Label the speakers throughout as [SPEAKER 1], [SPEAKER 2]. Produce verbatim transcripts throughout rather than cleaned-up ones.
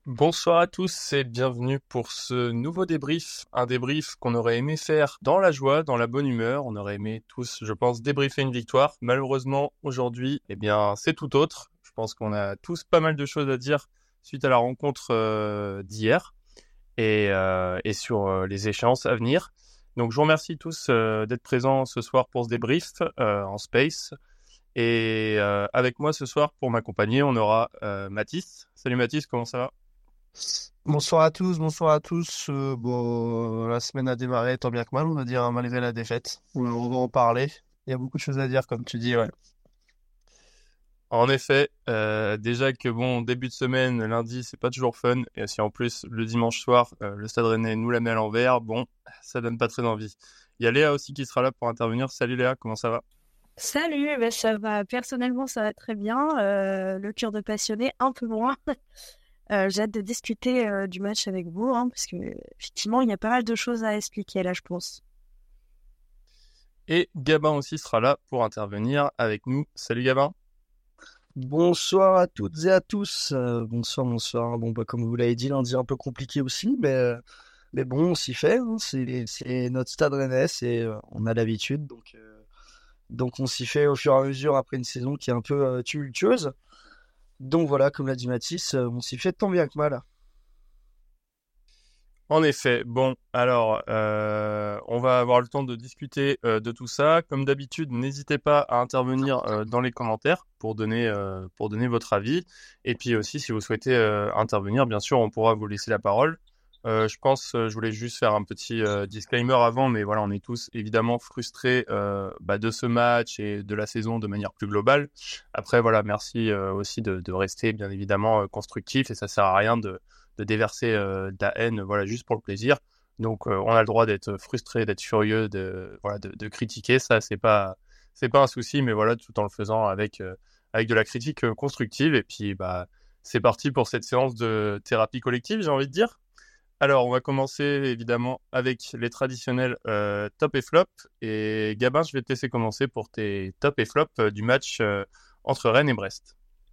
[SPEAKER 1] Bonsoir à tous et bienvenue pour ce nouveau débrief, un débrief qu'on aurait aimé faire dans la joie, dans la bonne humeur. On aurait aimé tous, je pense, débriefer une victoire. Malheureusement, aujourd'hui, eh bien, c'est tout autre. Je pense qu'on a tous pas mal de choses à dire suite à la rencontre euh, d'hier et, euh, et sur euh, les échéances à venir. Donc, je vous remercie tous euh, d'être présents ce soir pour ce débrief euh, en space. Et euh, avec moi ce soir pour m'accompagner, on aura euh, Mathis. Salut Mathis, comment ça va?
[SPEAKER 2] Bonsoir à tous, bonsoir à tous. Euh, bon, euh, la semaine a démarré tant bien que mal, on va dire, hein, malgré la défaite. On, on va en parler. Il y a beaucoup de choses à dire, comme tu dis, ouais.
[SPEAKER 1] En effet, euh, déjà que bon, début de semaine, lundi, c'est pas toujours fun. Et si en plus, le dimanche soir, euh, le Stade Rennais nous la met à l'envers, bon, ça donne pas très envie. Il y a Léa aussi qui sera là pour intervenir. Salut Léa, comment ça va?
[SPEAKER 3] Salut, ben ça va. Personnellement, ça va très bien. Euh, le cœur de passionné, un peu moins. Euh, j'ai hâte de discuter euh, du match avec vous, hein, parce que effectivement, il y a pas mal de choses à expliquer là, je pense.
[SPEAKER 1] Et Gabin aussi sera là pour intervenir avec nous. Salut Gabin.
[SPEAKER 2] Bonsoir à toutes et à tous. Euh, bonsoir, bonsoir. Bon, bah, comme vous l'avez dit, lundi un peu compliqué aussi, mais, euh, mais bon, on s'y fait, hein. C'est, c'est notre stade rennais, et euh, on a l'habitude, donc, euh, donc on s'y fait au fur et à mesure après une saison qui est un peu euh, tumultueuse. Donc voilà, comme l'a dit Mathis, euh, on s'y fait tant bien que mal.
[SPEAKER 1] En effet, bon, alors, euh, on va avoir le temps de discuter euh, de tout ça. Comme d'habitude, n'hésitez pas à intervenir euh, dans les commentaires pour donner, euh, pour donner votre avis. Et puis aussi, si vous souhaitez euh, intervenir, bien sûr, on pourra vous laisser la parole. Euh, je pense, euh, je voulais juste faire un petit euh, disclaimer avant, mais voilà, on est tous évidemment frustrés euh, bah, de ce match et de la saison de manière plus globale. Après, voilà, merci euh, aussi de, de rester bien évidemment euh, constructif et ça sert à rien de de déverser euh, de la haine, voilà, juste pour le plaisir. Donc, euh, on a le droit d'être frustré, d'être furieux, de, voilà, de, de critiquer. Ça, c'est pas, c'est pas un souci, mais voilà, tout en le faisant avec, euh, avec de la critique euh, constructive. Et puis, bah, c'est parti pour cette séance de thérapie collective, j'ai envie de dire. Alors, on va commencer évidemment avec les traditionnels euh, top et flop. Et Gabin, je vais te laisser commencer pour tes top et flop euh, du match euh, entre Rennes et Brest.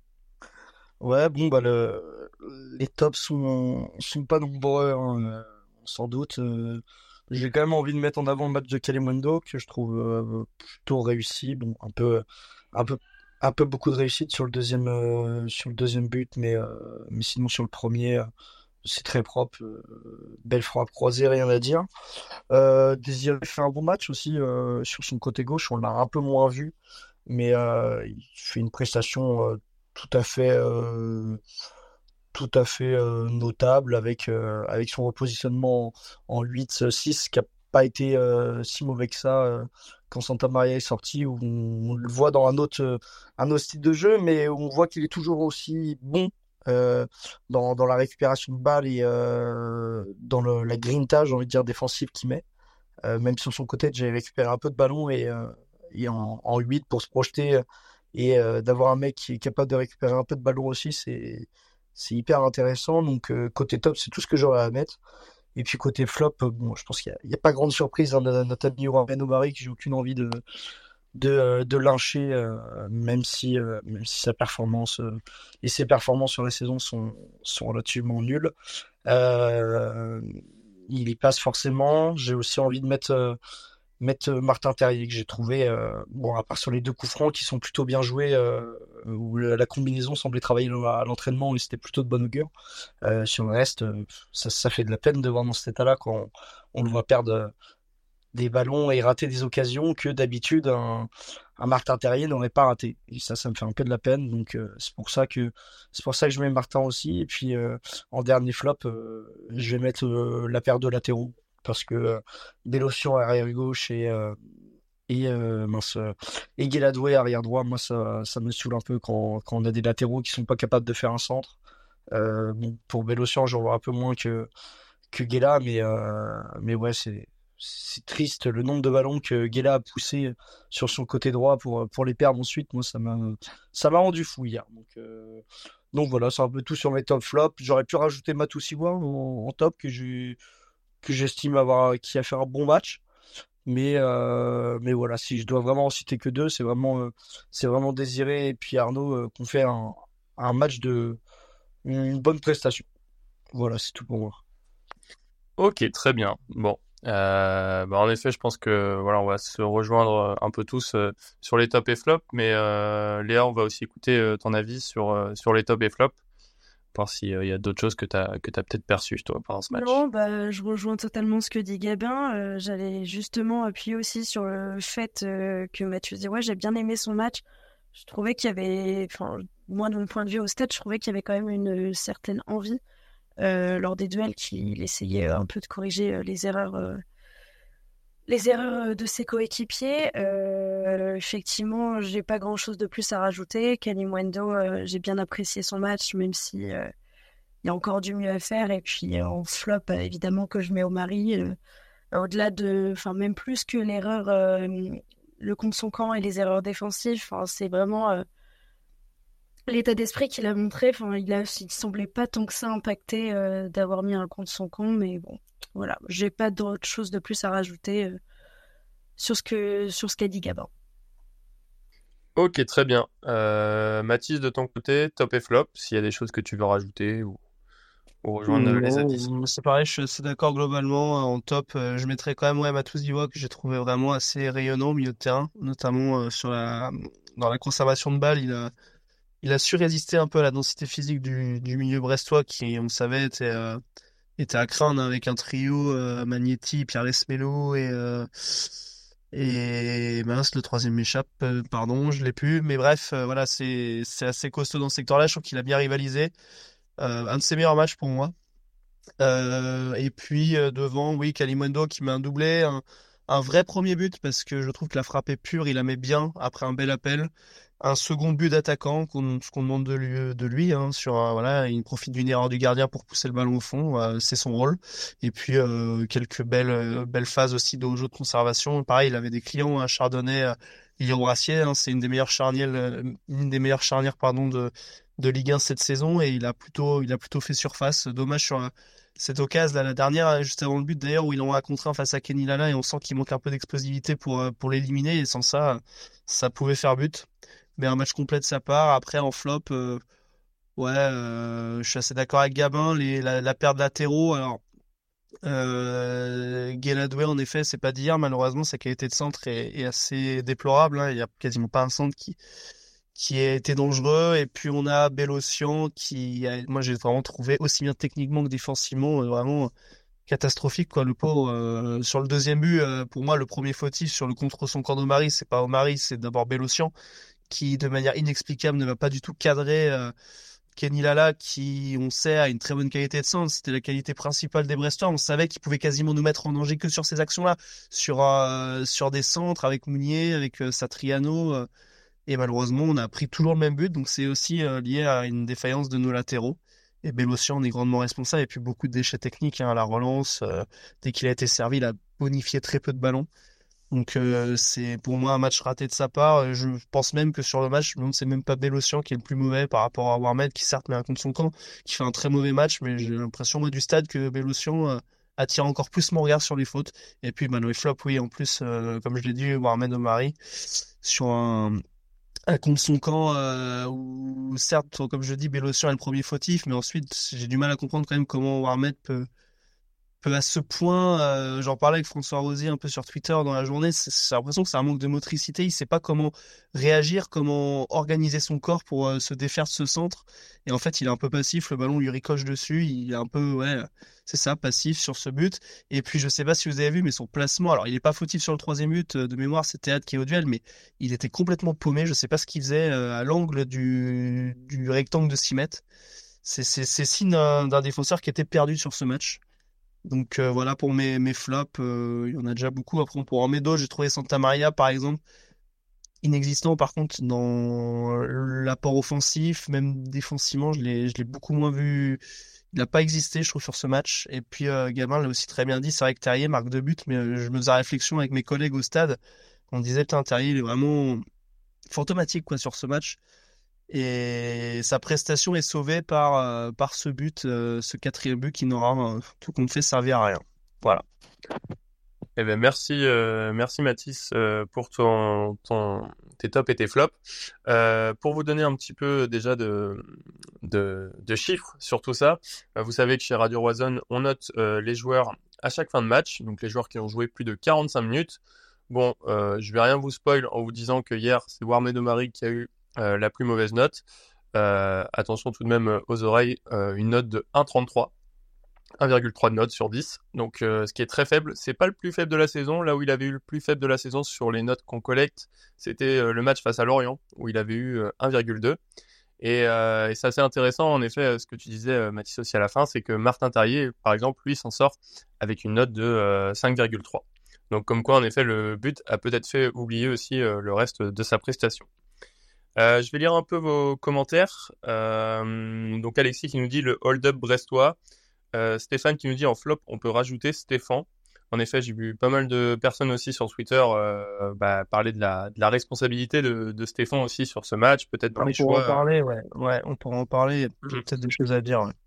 [SPEAKER 2] Ouais, bon, bah, le, les tops sont, sont pas nombreux, hein, euh, sans doute. Euh, j'ai quand même envie de mettre en avant le match de Kalimundo, que je trouve euh, plutôt réussi. Bon, un peu, un peu, un peu beaucoup de réussite sur le deuxième, euh, sur le deuxième but, mais, euh, mais sinon sur le premier, euh, c'est très propre. Euh, belle frappe croisée, rien à dire. Euh, Désiré fait un bon match aussi euh, sur son côté gauche, on l'a un peu moins vu, mais euh, il fait une prestation euh, tout à fait. Euh, tout à fait euh, notable avec, euh, avec son repositionnement en, en huit six qui a pas été euh, si mauvais que ça euh, quand Santa Maria est sorti, où on, on le voit dans un autre, euh, un autre style de jeu, mais où on voit qu'il est toujours aussi bon euh, dans, dans la récupération de balles et euh, dans le, la grinta, j'ai envie de dire, défensive qu'il met. Euh, même sur son côté, j'ai récupéré un peu de ballon et, euh, et en, en huit pour se projeter et euh, d'avoir un mec qui est capable de récupérer un peu de ballon aussi, c'est c'est hyper intéressant. Donc euh, côté top, c'est tout ce que j'aurais à mettre. Et puis côté flop, euh, bon, je pense qu'il n'y a, il y a pas grande surprise, hein, de notre ami Warren Omari, que j'ai aucune envie de de, euh, de lyncher, euh, même si euh, même si sa performance euh, et ses performances sur la saison sont sont relativement nulles. Euh, il y passe forcément. J'ai aussi envie de mettre euh, mettre euh, Martin Terrier, que j'ai trouvé, euh, bon, à part sur les deux coups francs qui sont plutôt bien joués, euh, où la, la combinaison semblait travailler à l'entraînement et c'était plutôt de bonne augure. Euh, sur le reste, euh, ça, ça fait de la peine de voir dans cet état-là quand on, on le voit perdre euh, des ballons et rater des occasions que d'habitude un, un Martin Terrier n'aurait pas raté. Et ça, ça me fait un peu de la peine. Donc euh, c'est pour ça que c'est pour ça que je mets Martin aussi. Et puis euh, en dernier flop, euh, je vais mettre euh, la paire de latéraux parce que euh, Bélocian arrière gauche et euh, et euh, mince euh, et Guéladoué arrière droit, moi ça ça me saoule un peu quand quand on a des latéraux qui sont pas capables de faire un centre. Euh, bon, pour Bélocian, j'en vois un peu moins que que Guéla, mais euh, mais ouais, c'est c'est triste le nombre de ballons que Guéla a poussé sur son côté droit pour pour les perdre ensuite. Moi, ça m'a ça m'a rendu fou hier. Donc euh, donc voilà, c'est un peu tout sur mes top flops. J'aurais pu rajouter Matusiwa en, en top, que j'ai que j'estime avoir qui a fait un bon match. Mais euh, mais voilà, si je dois vraiment en citer que deux, c'est vraiment euh, c'est vraiment Désiré et puis Arnaud euh, qui ont fait un un match de une bonne prestation. Voilà, c'est tout pour moi.
[SPEAKER 1] Ok, très bien. Bon, euh, bah en effet, je pense que voilà, on va se rejoindre euh, un peu tous euh, sur les tops et flops, mais euh, Léa, on va aussi écouter euh, ton avis sur euh, sur les tops et flops, voir s'il y a d'autres choses que t'as que t'as peut-être perçues toi pendant ce match.
[SPEAKER 3] Non, bah, je rejoins totalement ce que dit Gabin. Euh, j'allais justement appuyer aussi sur le fait euh, que Mathieu disait, ouais, j'ai bien aimé son match. Je trouvais qu'il y avait, enfin, moi de mon point de vue au stade, je trouvais qu'il y avait quand même une certaine envie euh, lors des duels qu'il essayait un peu de corriger euh, les erreurs, euh, les erreurs de ses coéquipiers. Euh, effectivement, j'ai pas grand-chose de plus à rajouter. Kalimundo, euh, j'ai bien apprécié son match, même si euh, il y a encore du mieux à faire. Et puis euh, en flop, euh, évidemment que je mets Omari. Euh, au-delà de, enfin même plus que l'erreur, euh, le contre son camp et les erreurs défensives. Enfin, c'est vraiment euh, l'état d'esprit qu'il a montré. Enfin, il a, il semblait pas tant que ça impacté euh, d'avoir mis un contre son camp, mais bon, voilà, j'ai pas d'autre chose de plus à rajouter euh, sur ce que sur ce qu'a dit Gabin.
[SPEAKER 1] Ok, très bien. Euh, Mathis, de ton côté, top et flop, s'il y a des choses que tu veux rajouter ou, ou rejoindre euh, les additions.
[SPEAKER 4] Non, c'est pareil, je suis assez d'accord globalement. En top, euh, je mettrais quand même ouais, Matus Divock, que j'ai trouvé vraiment assez rayonnant au milieu de terrain, notamment euh, sur la, dans la conservation de balles. Il a, il a su résister un peu à la densité physique du, du milieu brestois qui, on le savait, était, euh, était à craindre hein, avec un trio euh, Magnetti, Pierre Lesmelo et, euh, et mince, le troisième m'échappe, euh, pardon, je l'ai plus. Mais bref, euh, voilà, c'est, c'est assez costaud dans ce secteur-là. Je trouve qu'il a bien rivalisé. Euh, un de ses meilleurs matchs pour moi. Euh, et puis euh, devant, oui, Kalimundo qui met un doublé, un, un vrai premier but parce que je trouve que la frappe est pure, il la met bien après un bel appel. Un second but d'attaquant, qu'on, ce qu'on demande de lui, de lui hein, sur un- voilà, il profite d'une erreur du gardien pour pousser le ballon au fond, euh, c'est son rôle. Et puis euh, quelques belles, euh, belles phases aussi de jeu de conservation. Pareil, il avait des clients, un Chardonnay, euh, Lyon Brassier, hein, c'est une des meilleures charnières, euh, une des meilleures charnières pardon de de Ligue un cette saison et il a plutôt, il a plutôt fait surface. Dommage sur cette occasion, là, la dernière, juste avant le but d'ailleurs, où ils l'ont un contre un face à Kenny Lala et on sent qu'il manque un peu d'explosivité pour, euh, pour l'éliminer et sans ça, ça pouvait faire but. Mais un match complet de sa part. Après, en flop, euh, ouais, euh, je suis assez d'accord avec Gabin, les, la, la perte de latéraux. Alors, euh, Guéladoué, en effet, c'est pas d'hier, malheureusement, sa qualité de centre est, est assez déplorable, hein. Il y a quasiment pas un centre qui, qui a été dangereux. Et puis on a Bélocian qui, a- moi j'ai vraiment trouvé aussi bien techniquement que défensivement, euh, vraiment catastrophique quoi. Le pauvre euh, sur le deuxième but, euh, pour moi le premier fautif sur le contre son camp d'Omari, c'est pas Omari, c'est d'abord Bélocian qui de manière inexplicable ne va pas du tout cadrer euh, Kenny Lala qui on sait a une très bonne qualité de centre, c'était la qualité principale des Brestois, on savait qu'il pouvait quasiment nous mettre en danger que sur ces actions-là, sur euh, sur des centres avec Mounier, avec euh, Satriano. euh, et malheureusement, on a pris toujours le même but, donc c'est aussi euh, lié à une défaillance de nos latéraux. Et Bélocian en est grandement responsable, et puis beaucoup de déchets techniques hein, à la relance. Euh, dès qu'il a été servi, il a bonifié très peu de ballons. Donc euh, c'est pour moi un match raté de sa part. Euh, Je pense même que sur le match, je me demande si c'est même pas Bélocian qui est le plus mauvais par rapport à Warmed, qui certes met un contre son camp, qui fait un très mauvais match, mais j'ai l'impression moi du stade que Bélocian euh, attire encore plus mon regard sur les fautes. Et puis bah, les flops, oui, en plus, euh, comme je l'ai dit, Warmed Omari, sur un à contre son camp, euh, où certes, comme je dis, Bélocian est le premier fautif, mais ensuite, j'ai du mal à comprendre quand même comment Warmed peut, peut à ce point, euh, j'en parlais avec François Rosier un peu sur Twitter dans la journée, c'est j'ai l'impression que c'est un manque de motricité, il sait pas comment réagir, comment organiser son corps pour euh, se défaire de ce centre, et en fait il est un peu passif, le ballon lui ricoche dessus, il est un peu, ouais, c'est ça, passif sur ce but, et puis je sais pas si vous avez vu, mais son placement, alors il est pas fautif sur le troisième but, euh, de mémoire c'est Théâtre qui est au duel, mais il était complètement paumé, je sais pas ce qu'il faisait euh, à l'angle du, du rectangle de six mètres, c'est c'est- c'est signe d'un d'un défenseur qui était perdu sur ce match. Donc euh, voilà pour mes, mes flops, euh, il y en a déjà beaucoup. Après, on pourra en mettre d'autres. J'ai trouvé Santa Maria, par exemple, inexistant. Par contre, dans l'apport offensif, même défensivement, je l'ai, je l'ai beaucoup moins vu. Il n'a pas existé, je trouve, sur ce match. Et puis, euh, Gabin l'a aussi très bien dit. C'est vrai que Terrier marque deux buts, mais euh, je me faisais la réflexion avec mes collègues au stade. On disait, putain, Terrier, il est vraiment fantomatique quoi, sur ce match. Et sa prestation est sauvée par, euh, par ce but, euh, ce quatrième but qui n'aura euh, tout compte fait servi à rien. Voilà.
[SPEAKER 1] Eh ben merci, euh, merci Mathis euh, pour ton, ton, tes tops et tes flops. Euh, pour vous donner un petit peu déjà de, de, de chiffres sur tout ça, euh, vous savez que chez Radio Roison, on note euh, les joueurs à chaque fin de match, donc les joueurs qui ont joué plus de quarante-cinq minutes. Bon, euh, je vais rien vous spoil en vous disant que hier, c'est Warmed Omari qui a eu euh, la plus mauvaise note. Euh, attention tout de même aux oreilles, euh, une note de un virgule trente-trois. un virgule trois de note sur dix, donc euh, ce qui est très faible. C'est pas le plus faible de la saison. Là où il avait eu le plus faible de la saison sur les notes qu'on collecte, c'était euh, le match face à Lorient, où il avait eu euh, un virgule deux. Et, euh, et c'est assez intéressant, en effet, euh, ce que tu disais, euh, Mathis, aussi à la fin, c'est que Martin Terrier, par exemple, lui s'en sort avec une note de euh, cinq virgule trois. Donc comme quoi, en effet, le but a peut-être fait oublier aussi euh, le reste de sa prestation. Euh, je vais lire un peu vos commentaires. Euh, donc Alexis qui nous dit le hold-up brestois. Euh, Stéphane qui nous dit en flop, on peut rajouter Stéphane. En effet, j'ai vu pas mal de personnes aussi sur Twitter euh, bah, parler de la, de la responsabilité de, de Stéphane aussi sur ce match, peut-être dans
[SPEAKER 4] On
[SPEAKER 1] les
[SPEAKER 4] pourra
[SPEAKER 1] choix.
[SPEAKER 4] en parler, ouais. Ouais, on pourra en parler. Il y a
[SPEAKER 1] Mhm.
[SPEAKER 4] peut-être des choses à dire. Ouais.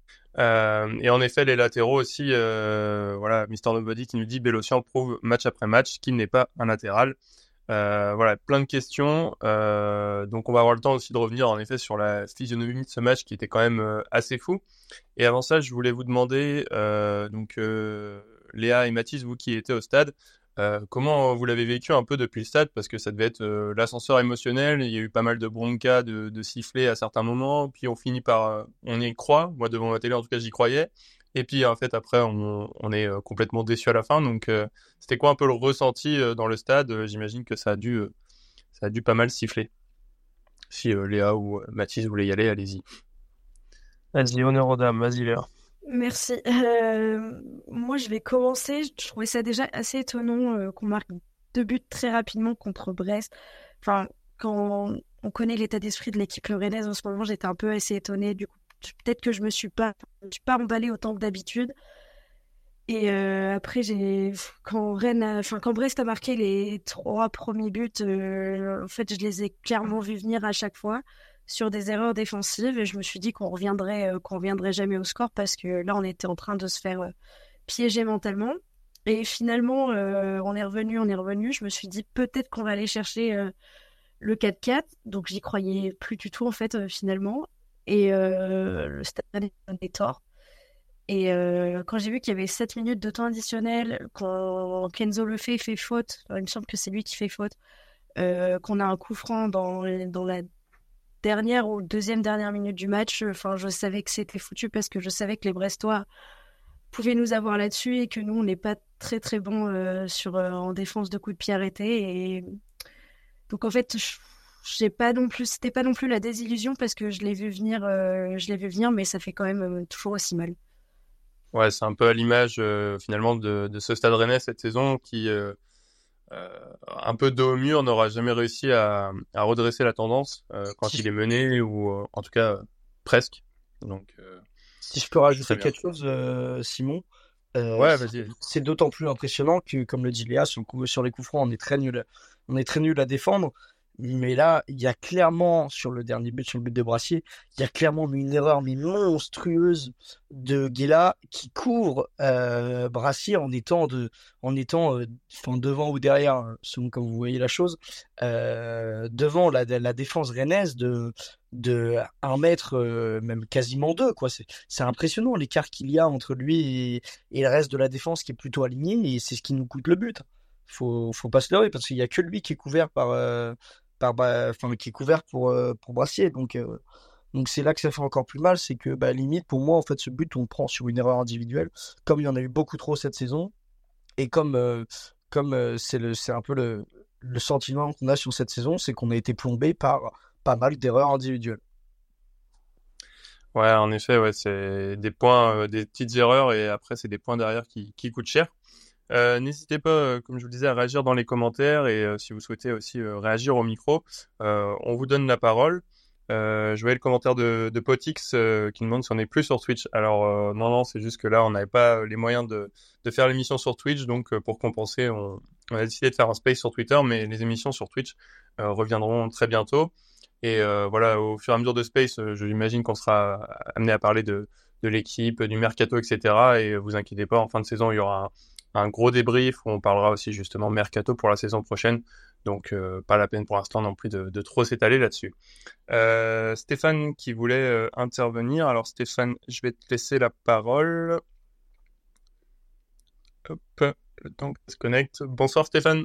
[SPEAKER 1] Euh, et en effet, les latéraux aussi, euh, voilà, mister Nobody qui nous dit Bélocian prouve match après match qu'il n'est pas un latéral. Euh, voilà, plein de questions. Euh, donc on va avoir le temps aussi de revenir en effet sur la physionomie de ce match qui était quand même euh, assez fou. Et avant ça, je voulais vous demander, euh, donc euh, Léa et Mathis, vous qui étiez au stade, euh, comment vous l'avez vécu un peu depuis le stade, parce que ça devait être euh, l'ascenseur émotionnel. Il y a eu pas mal de bronca, de, de sifflets à certains moments, puis on finit par, euh, on y croit. Moi devant ma télé, en tout cas, j'y croyais. Et puis en fait après, on, on est euh, complètement déçu à la fin. Donc euh, c'était quoi un peu le ressenti euh, dans le stade? Euh, J'imagine que ça a dû, euh, ça a dû pas mal siffler. Si euh, Léa ou euh, Mathis voulaient y aller, allez-y.
[SPEAKER 4] Vas-y, honneur aux dames. Vas-y, Léa.
[SPEAKER 3] Merci. Euh, moi, je vais commencer. Je trouvais ça déjà assez étonnant euh, qu'on marque deux buts très rapidement contre Brest. Enfin, quand on connaît l'état d'esprit de l'équipe rennaise en ce moment, j'étais un peu assez étonnée. Du coup, peut-être que je me suis pas, je me suis pas emballée autant que d'habitude. Et euh, après, j'ai quand Rennes, a- enfin quand Brest a marqué les trois premiers buts, euh, en fait, je les ai clairement vus venir à chaque fois sur des erreurs défensives et je me suis dit qu'on reviendrait, euh, qu'on reviendrait jamais au score parce que là, on était en train de se faire euh, piéger mentalement. Et finalement, euh, on est revenu, on est revenu. Je me suis dit peut-être qu'on va aller chercher euh, le quatre quatre. Donc, j'y croyais plus du tout en fait euh, finalement. Et euh, le stade est tort. Et euh, quand j'ai vu qu'il y avait sept minutes de temps additionnel, quand Kenzo le fait, fait faute, enfin, il me semble que c'est lui qui fait faute, euh, qu'on a un coup franc dans, dans la dernière ou deuxième dernière minute du match, enfin, je savais que c'était foutu parce que je savais que les Brestois pouvaient nous avoir là-dessus et que nous, on n'est pas très très bons euh, sur, euh, en défense de coups de pied arrêtés. Et donc en fait, je, j'ai pas non plus, c'était pas non plus la désillusion parce que je l'ai vu venir, euh, je l'ai vu venir, mais ça fait quand même euh, toujours aussi mal.
[SPEAKER 1] Ouais, c'est un peu à l'image euh, finalement de, de ce Stade Rennais cette saison qui, euh, euh, un peu dos au mur, n'aura jamais réussi à, à redresser la tendance euh, quand
[SPEAKER 2] Si,
[SPEAKER 1] il est mené ou euh, en tout cas euh, presque. Donc euh,
[SPEAKER 2] si je peux
[SPEAKER 1] très
[SPEAKER 2] rajouter
[SPEAKER 1] bien.
[SPEAKER 2] quelque chose, euh, Simon, euh,
[SPEAKER 1] Ouais,
[SPEAKER 2] c'est
[SPEAKER 1] vas-y. vas-y.
[SPEAKER 2] c'est d'autant plus impressionnant que, comme le dit Léa, sur, le coup- sur les coups francs, on est très nul, on est très nul à défendre. Mais là, il y a clairement, sur le dernier but, sur le but de Brassier, il y a clairement une erreur mais monstrueuse de Guela qui couvre euh, Brassier en étant de, en étant, euh, enfin, devant ou derrière, selon comme vous voyez la chose, euh, devant la, la défense rennaise de, de un mètre, euh, même quasiment deux, quoi. C'est, c'est impressionnant l'écart qu'il y a entre lui et, et le reste de la défense qui est plutôt aligné et c'est ce qui nous coûte le but. Faut, faut pas se leurrer parce qu'il y a que lui qui est couvert par, euh, par bah, enfin qui est couvert pour euh, pour Brassier, donc euh, donc c'est là que ça fait encore plus mal, c'est que bah limite pour moi en fait ce but on le prend sur une erreur individuelle comme il y en a eu beaucoup trop cette saison et comme euh, comme euh, c'est le c'est un peu le le sentiment qu'on a sur cette saison, c'est qu'on a été plombé par pas mal d'erreurs individuelles.
[SPEAKER 1] Ouais, en effet, ouais, c'est des points, euh, des petites erreurs et après c'est des points derrière qui, qui coûtent cher. Euh, n'hésitez pas, euh, comme je vous le disais, à réagir dans les commentaires et euh, si vous souhaitez aussi euh, réagir au micro, euh, on vous donne la parole. Euh, je voyais le commentaire de, de Potix euh, qui demande si on est plus sur Twitch. Alors euh, non, non, c'est juste que là, on n'avait pas les moyens de, de faire l'émission sur Twitch, donc euh, pour compenser, on, on a décidé de faire un space sur Twitter, mais les émissions sur Twitch euh, reviendront très bientôt. Et euh, voilà, au fur et à mesure de space, euh, je l'imagine qu'on sera amené à parler de, de l'équipe, du mercato, et cetera. Et vous inquiétez pas, en fin de saison, il y aura un un gros débrief où on parlera aussi justement mercato pour la saison prochaine. Donc, euh, pas la peine pour l'instant non plus de, de trop s'étaler là-dessus. Euh, Stéphane qui voulait euh, intervenir. Alors, Stéphane, je vais te laisser la parole. Hop, le temps que ça se connecte. Bonsoir Stéphane.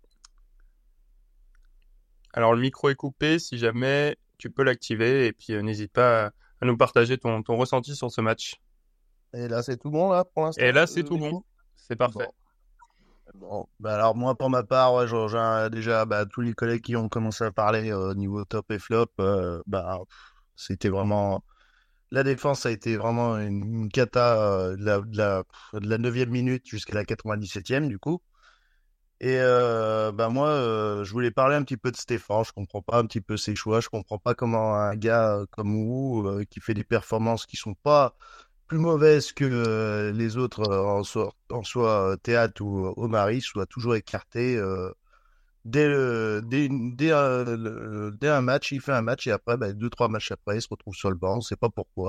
[SPEAKER 1] Alors, le micro est coupé. Si jamais, tu peux l'activer. Et puis, euh, n'hésite pas à, à nous partager ton, ton ressenti sur ce match.
[SPEAKER 5] Et là, c'est tout bon, là, pour l'instant?
[SPEAKER 1] Et là, c'est
[SPEAKER 5] euh,
[SPEAKER 1] tout
[SPEAKER 5] du
[SPEAKER 1] bon.
[SPEAKER 5] coup
[SPEAKER 1] C'est parfait.
[SPEAKER 5] Bon. Bon, bah alors moi pour ma part, ouais, je rejoins déjà bah, tous les collègues qui ont commencé à parler au niveau top et flop. Euh, bah, pff, c'était vraiment la défense a été vraiment une, une cata euh, de la de la de la neuvième minute jusqu'à la quatre-vingt-dix-septième du coup. Et euh, bah moi, euh, je voulais parler un petit peu de Stéphane. Je comprends pas un petit peu ses choix. Je comprends pas comment un gars euh, comme vous euh, qui fait des performances qui sont pas plus mauvaise que euh, les autres euh, en soi, en soi euh, Théâtre ou Omari soit toujours écarté euh, dès, le, dès, dès, un, le- dès un match, il fait un match et après, bah, deux, trois matchs après, il se retrouve sur le banc, on sait pas pourquoi.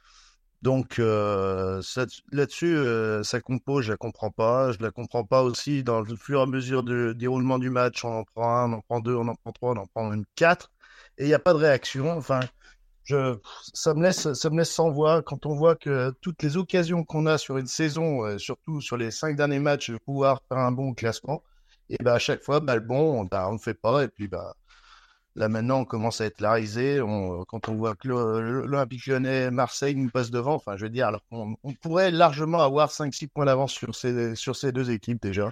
[SPEAKER 5] Donc euh, ça- là-dessus, euh, sa compo, je la comprends pas. Je la comprends pas aussi dans le fur et à mesure du déroulement du match. On en prend un, on en prend deux, on en prend trois, on en prend même quatre. Et il n'y a pas de réaction. Enfin, je, ça me laisse, ça me laisse sans voix quand on voit que toutes les occasions qu'on a sur une saison, euh, surtout sur les cinq derniers matchs, de pouvoir faire un bon classement, et ben à chaque fois, bah, le bon, on bah, on ne fait pas. Et puis bah, là maintenant, on commence à être larisé. On, quand on voit que le- l'Olympique Lyonnais, Marseille nous passe devant, enfin, je veux dire, alors qu'on on pourrait largement avoir cinq six points d'avance sur ces, sur ces deux équipes déjà.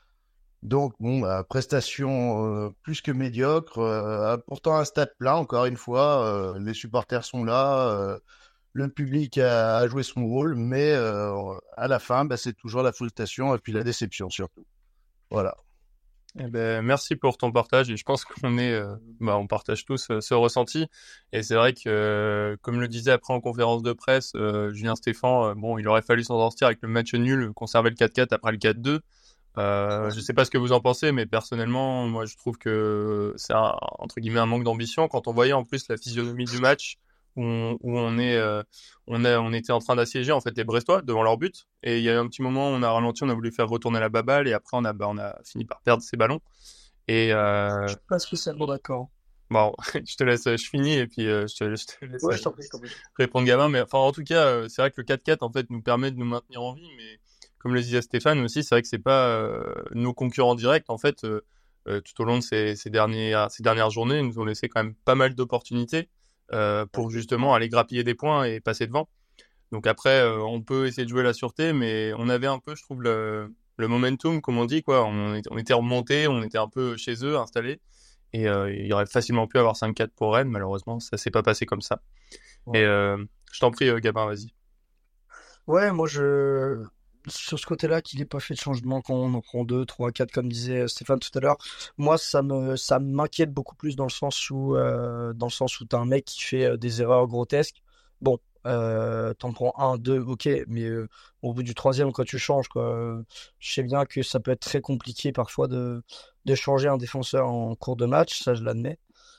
[SPEAKER 5] Donc, bon, bah, prestation euh, plus que médiocre. Euh, pourtant, un stade plein, encore une fois. Euh, les supporters sont là. Euh, le public a, a joué son rôle. Mais euh, à la fin, bah, c'est toujours la frustration et puis la déception surtout. Voilà.
[SPEAKER 1] Eh ben, merci pour ton partage et je pense qu'on est, euh, bah, on partage tous euh, ce ressenti et c'est vrai que, euh, comme le disait après en conférence de presse, euh, Julien Stéphan, euh, bon, il aurait fallu s'en sortir avec le match nul, conserver le quatre quatre après le quatre deux. Euh, je sais pas ce que vous en pensez, mais personnellement, moi, je trouve que c'est un, entre guillemets un manque d'ambition quand on voyait en plus la physionomie du match où on, où on est, euh, on a, on était en train d'assiéger en fait les Brestois devant leur but et il y a eu un petit moment où on a ralenti, on a voulu faire retourner la baballe et après on a, bah, on a fini par perdre ces ballons et euh,
[SPEAKER 2] Je suis pas spécialement d'accord.
[SPEAKER 1] bon, je te laisse, je finis et puis euh, je te, je te laisse
[SPEAKER 2] Ouais,
[SPEAKER 1] euh,
[SPEAKER 2] je t'en prie, je t'en prie.
[SPEAKER 1] répondre Gabin, mais enfin en tout cas, euh, c'est vrai que le quatre quatre en fait nous permet de nous maintenir en vie, mais comme le disait Stéphane aussi, c'est vrai que c'est pas euh, nos concurrents directs en fait. Euh, euh, tout au long de ces, ces dernières ces dernières journées, ils nous ont laissé quand même pas mal d'opportunités euh, pour justement aller grappiller des points et passer devant. Donc après, euh, on peut essayer de jouer la sûreté, mais on avait un peu, je trouve, le, le momentum, comme on dit, quoi. On, est- on était remonté, on était un peu chez eux, installés, et euh, il y aurait facilement pu avoir cinq quatre pour Rennes. Malheureusement, ça s'est pas passé comme ça.
[SPEAKER 2] Ouais.
[SPEAKER 1] Et euh, je t'en prie, euh, Gabin, vas-y.
[SPEAKER 2] Ouais, moi je sur ce côté-là qu'il n'ait pas fait de changement quand on en prend deux, trois, quatre, comme disait Stéphane tout à l'heure, moi ça me ça m'inquiète beaucoup plus dans le sens où euh, dans le sens où t'as un mec qui fait euh, des erreurs grotesques. Bon, euh, t'en prends un, deux, ok, mais euh, au bout du troisième quand tu changes quoi, euh, je sais bien que ça peut être très compliqué parfois de de changer un défenseur en cours de match, ça je l'admets.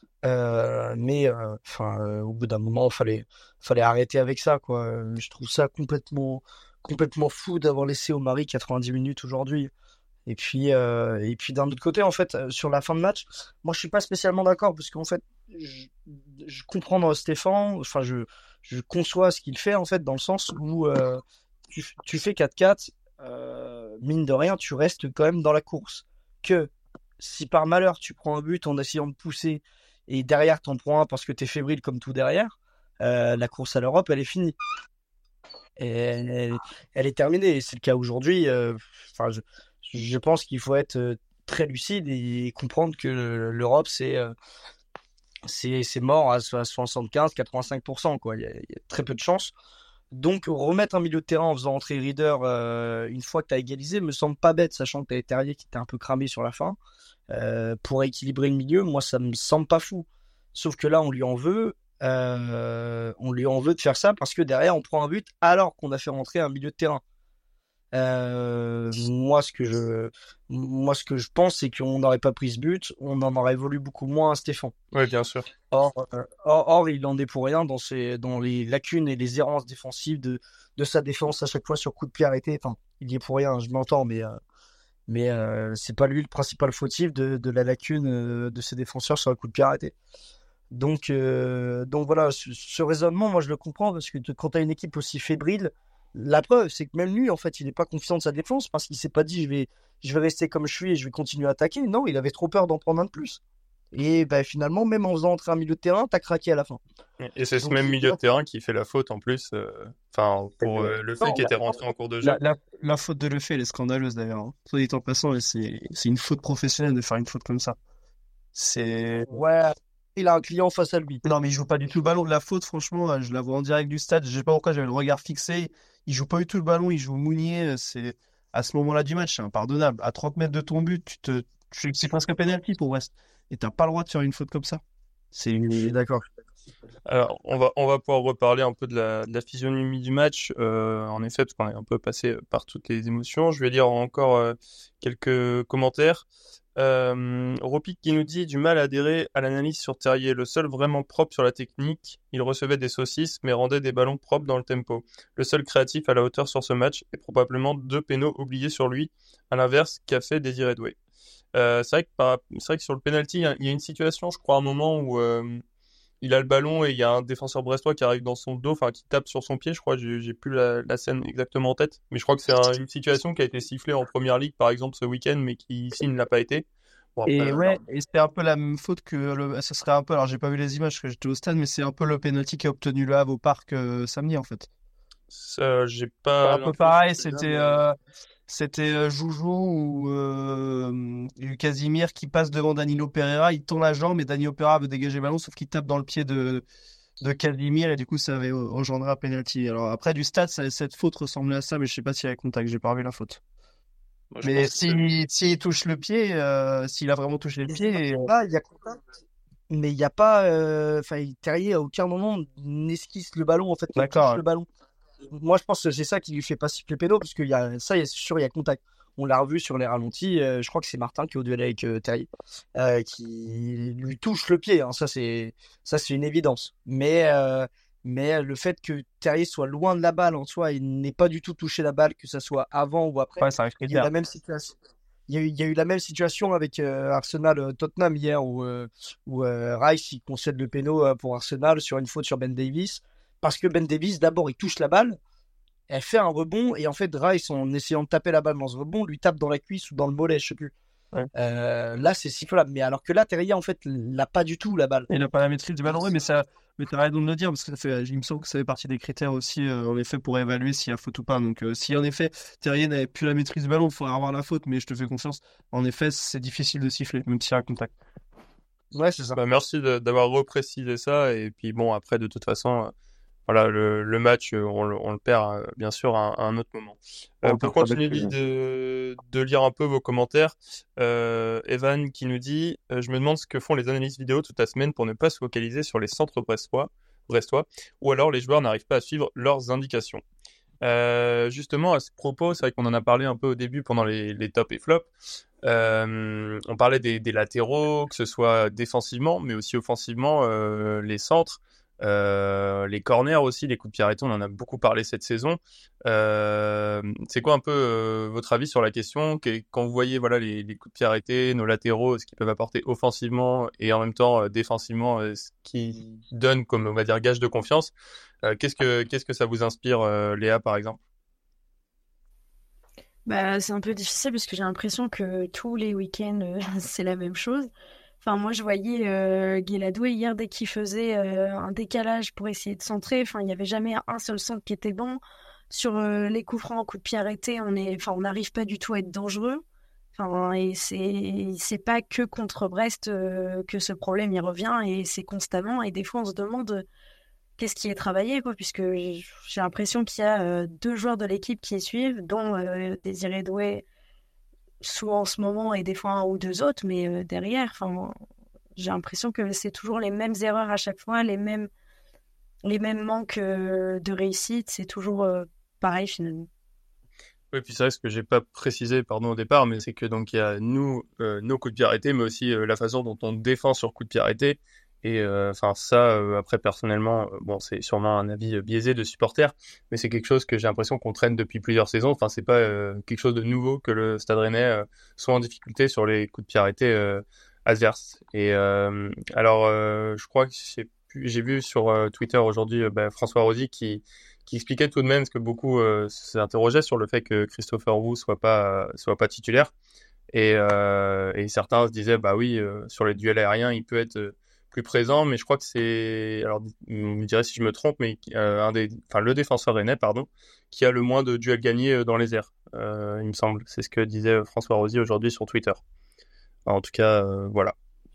[SPEAKER 2] Euh, mais euh, enfin, euh, au bout d'un moment, fallait, fallait arrêter avec ça, quoi. Euh, Je trouve ça complètement, complètement fou d'avoir laissé Omari quatre-vingt-dix minutes aujourd'hui. Et puis, euh, et puis d'un autre côté, en fait, euh, sur la fin de match, moi, je suis pas spécialement d'accord parce qu'en fait, je, je comprends dans Stéphane, enfin, je, je conçois ce qu'il fait en fait dans le sens où euh, tu, tu fais quatre quatre, euh, mine de rien, tu restes quand même dans la course. Que si par malheur tu prends un but en essayant de pousser et derrière t'en prends un parce que t'es fébrile comme tout derrière, euh, la course à l'Europe, elle est finie. Et elle, elle est terminée. Et c'est le cas aujourd'hui. euh, Enfin, je, je pense qu'il faut être euh, très lucide et comprendre que le- l'Europe, c'est euh, c'est c'est mort à soixante-quinze à quatre-vingt-cinq pour cent, quoi. Il y a, il y a très peu de chances. Donc, remettre un milieu de terrain en faisant entrer Reader euh, une fois que tu as égalisé me semble pas bête, sachant que tu avais Terrier qui était un peu cramé sur la fin. Euh, pour équilibrer le milieu, moi, ça me semble pas fou. Sauf que là, on lui en veut. Euh, on lui en veut de faire ça parce que derrière, on prend un but alors qu'on a fait rentrer un milieu de terrain. Euh, moi, ce que je, moi, ce que je pense, c'est qu'on n'aurait pas pris ce but, on en aurait voulu beaucoup moins à Stéphane.
[SPEAKER 1] Oui, bien sûr.
[SPEAKER 2] Or, euh, or, or, il en est pour rien dans ses, dans les lacunes et les errances défensives de, de sa défense à chaque fois sur coup de pied arrêté. Enfin, il y est pour rien, je m'entends, mais, euh, Mais euh, c'est pas lui le principal fautif de, de la lacune euh, de ses défenseurs sur un coup de pied arrêté. Donc, euh, donc voilà, ce, ce raisonnement, moi je le comprends parce que te- quand tu as une équipe aussi fébrile, la preuve c'est que même lui, en fait, il n'est pas confiant de sa défense parce qu'il s'est pas dit je vais, je vais rester comme je suis et je vais continuer à attaquer. Non, il avait trop peur d'en prendre un de plus. Et bah, finalement, même en faisant entrer un milieu de terrain, t'as craqué à la fin.
[SPEAKER 1] Et c'est ce
[SPEAKER 2] Donc,
[SPEAKER 1] même
[SPEAKER 2] c'est
[SPEAKER 1] milieu de terrain qui fait la faute en plus, euh, enfin pour euh, le fait
[SPEAKER 2] non,
[SPEAKER 1] qu'il
[SPEAKER 2] bah,
[SPEAKER 1] était rentré en cours de
[SPEAKER 4] La,
[SPEAKER 1] jeu.
[SPEAKER 4] la, la faute de Lefebvre, elle est scandaleuse d'ailleurs. Hein. Soit dit en passant, et c'est c'est une faute professionnelle de faire une faute comme ça. C'est
[SPEAKER 2] ouais, il a un client face à lui.
[SPEAKER 4] Non, mais il joue pas du tout le ballon. La faute, franchement, euh, je la vois en direct du stade. Je sais pas pourquoi j'avais le regard fixé. Il joue pas du tout le ballon, il joue Mounier. euh, C'est à ce moment-là du match, c'est impardonnable. À trente mètres de ton but, tu te, tu- c'est presque un penalty pour West. Et t'as pas le droit de faire une faute comme ça. C'est
[SPEAKER 2] Je suis
[SPEAKER 4] une...
[SPEAKER 2] d'accord.
[SPEAKER 1] Alors, on va, on va pouvoir reparler un peu de la, de la physionomie du match, euh, en effet, parce qu'on est un peu passé par toutes les émotions. Je vais lire encore euh, quelques commentaires. Euh, Ropic qui nous dit du mal à adhérer à l'analyse sur Terrier, le seul vraiment propre sur la technique. Il recevait des saucisses, mais rendait des ballons propres dans le tempo. Le seul créatif à la hauteur sur ce match, et probablement deux pénaux oubliés sur lui, à l'inverse qu'a fait Désiré Doué. Euh, c'est vrai que par- c'est vrai que sur le penalty, il y, a il y a une situation, je crois, à un moment où euh, il a le ballon et il y a un défenseur brestois qui arrive dans son dos, enfin qui tape sur son pied, je crois, j'ai j'ai plus la, la scène exactement en tête, mais je crois que c'est un- une situation qui a été sifflée en première ligue par exemple ce week-end, mais qui ici ne l'a pas été. Bon après,
[SPEAKER 4] Et
[SPEAKER 1] euh,
[SPEAKER 4] ouais, et c'était un peu la même faute que le... Ça serait un peu, alors j'ai pas vu les images parce que j'étais au stade, mais c'est un peu le penalty qu'a obtenu le Havre au parc euh, samedi en fait.
[SPEAKER 1] ça, j'ai
[SPEAKER 4] C'est
[SPEAKER 1] pas
[SPEAKER 4] un peu
[SPEAKER 1] l'info
[SPEAKER 4] pareil,
[SPEAKER 1] sur celle-là,
[SPEAKER 4] c'était
[SPEAKER 1] mais
[SPEAKER 4] euh, c'était euh, Joujou ou euh, Casimir qui passe devant Danilo Pereira, il tend la jambe et Danilo Pereira veut dégager le ballon, sauf qu'il tape dans le pied de, de Casimir et du coup ça avait engendré un penalty. Alors après du stade, ça- cette faute ressemblait à ça, mais je sais pas s'il y a contact, j'ai pas vu la faute.
[SPEAKER 1] moi, je
[SPEAKER 4] Mais
[SPEAKER 1] pense que c'est-
[SPEAKER 4] si s'il touche le pied, euh, s'il a vraiment touché le pied, euh,
[SPEAKER 2] Là, il y a contact, mais il n'y a pas. euh, Enfin, Terrier à aucun moment n'esquisse le ballon, en fait, ne touche
[SPEAKER 4] d'accord.
[SPEAKER 2] le ballon. Moi, je pense que c'est ça qui lui fait pas siffler péno, parce qu'il y a ça, il y a- c'est sûr, il y a contact. On l'a revu sur les ralentis. euh, je crois que c'est Martin qui est au duel avec euh, Terrier, euh, qui lui touche le pied. Hein, ça, c'est ça, c'est une évidence. Mais euh, mais le fait que Terrier soit loin de la balle en soi, il n'ait pas du tout touché la balle, que ça soit avant ou après.
[SPEAKER 4] Ouais, ça arrive très
[SPEAKER 2] Il y a eu
[SPEAKER 4] bien.
[SPEAKER 2] la même situation. Il y a eu, il y a eu la même situation avec euh, Arsenal euh, Tottenham hier où, euh, où euh, Rice il concède le péno euh, pour Arsenal sur une faute sur Ben Davis parce que Ben Davis d'abord il touche la balle, elle fait un rebond et en fait Rice en essayant de taper la balle dans ce rebond lui tape dans la cuisse ou dans le mollet, je sais plus.
[SPEAKER 4] Ouais.
[SPEAKER 2] Euh, là c'est sifflable, mais alors que là Terrier en fait l'a pas du tout la balle.
[SPEAKER 4] Il n'a pas la maîtrise du ballon, ouais, mais ça, mais t'as raison de le dire, parce que ça fait, il me semble que ça fait partie des critères aussi, euh, en effet, pour évaluer s'il y a faute ou pas. Donc, euh, si en effet, Terrier n'avait plus la maîtrise du ballon, il faudrait avoir la faute, mais je te fais confiance. En effet, c'est difficile de siffler, même s'il y a un contact.
[SPEAKER 2] Ouais, c'est ça.
[SPEAKER 1] bah, merci de- d'avoir reprécisé ça, et puis bon, après, de toute façon, euh, voilà, le, le match, euh, on, le- on le perd, euh, bien sûr, à, un à un autre moment. Euh,
[SPEAKER 4] On
[SPEAKER 1] pour
[SPEAKER 4] perd pas
[SPEAKER 1] continuer
[SPEAKER 4] d'actu.
[SPEAKER 1] de, de lire un peu vos commentaires, euh, Evan qui nous dit euh, je me demande ce que font les analystes vidéo toute la semaine pour ne pas se focaliser sur les centres brestois, brestois ou alors les joueurs n'arrivent pas à suivre leurs indications. Euh, justement, à ce propos, c'est vrai qu'on en a parlé un peu au début pendant les, les tops et flops. Euh, on parlait des, des latéraux, que ce soit défensivement, mais aussi offensivement, euh, les centres. Euh, les corners aussi, les coups de pied arrêtés, on en a beaucoup parlé cette saison. Euh, c'est quoi un peu euh, votre avis sur la question que- quand vous voyez voilà les, les coups de pied arrêtés, nos latéraux, ce qu'ils peuvent apporter offensivement et en même temps euh, défensivement, euh, ce qui donne comme on va dire gage de confiance. Euh, qu'est-ce que qu'est-ce que ça vous inspire, euh, Léa par exemple?
[SPEAKER 3] Bah, c'est un peu difficile parce que j'ai l'impression que tous les week-ends, euh, c'est la même chose. Enfin, moi, je voyais euh, Guéladoué hier, dès qu'il faisait euh, un décalage pour essayer de centrer, enfin, il n'y avait jamais un seul centre qui était bon. Sur euh, les coups francs, coups de pied arrêtés, on est, enfin, on n'arrive pas du tout à être dangereux. Enfin, et c'est, c'est pas que contre Brest euh, que ce problème y revient et c'est constamment. Et des fois, on se demande euh, qu'est-ce qui est travaillé, quoi, puisque j'ai j'ai l'impression qu'il y a euh, deux joueurs de l'équipe qui suivent, dont euh, Désiré Doué, souvent en ce moment, et des fois un ou deux autres, mais euh, derrière, enfin, j'ai l'impression que c'est toujours les mêmes erreurs à chaque fois, les mêmes, les mêmes manques euh, de réussite, c'est toujours euh, pareil finalement.
[SPEAKER 1] Oui, puis c'est vrai ce que j'ai pas précisé pardon au départ, mais c'est que donc il y a nous euh, nos coups de pied arrêtés, mais aussi euh, la façon dont on défend sur coups de pied arrêtés, Et enfin ça, euh, après personnellement, euh, bon c'est sûrement un avis euh, biaisé de supporter, mais c'est quelque chose que j'ai l'impression qu'on traîne depuis plusieurs saisons. Enfin c'est pas euh, quelque chose de nouveau que le Stade Rennais euh, soit en difficulté sur les coups de pied arrêtés euh, adverses. Et euh, alors euh, je crois que j'ai, pu- j'ai vu sur euh, Twitter aujourd'hui euh, bah, François Rosy qui qui expliquait tout de même, parce que beaucoup euh, s'interrogeaient sur le fait que Christopher Wu soit pas soit pas titulaire. Et, euh, et certains se disaient, bah oui, euh, sur les duels aériens, il peut être euh, plus présent, mais je crois que c'est, alors, vous me direz si je me trompe, mais euh, un des, enfin, le défenseur rennais, pardon, qui a le moins de duels gagnés euh, dans les airs, euh, il me semble. C'est ce que disait euh, François Rosy aujourd'hui sur Twitter. Enfin, en tout cas, euh, voilà.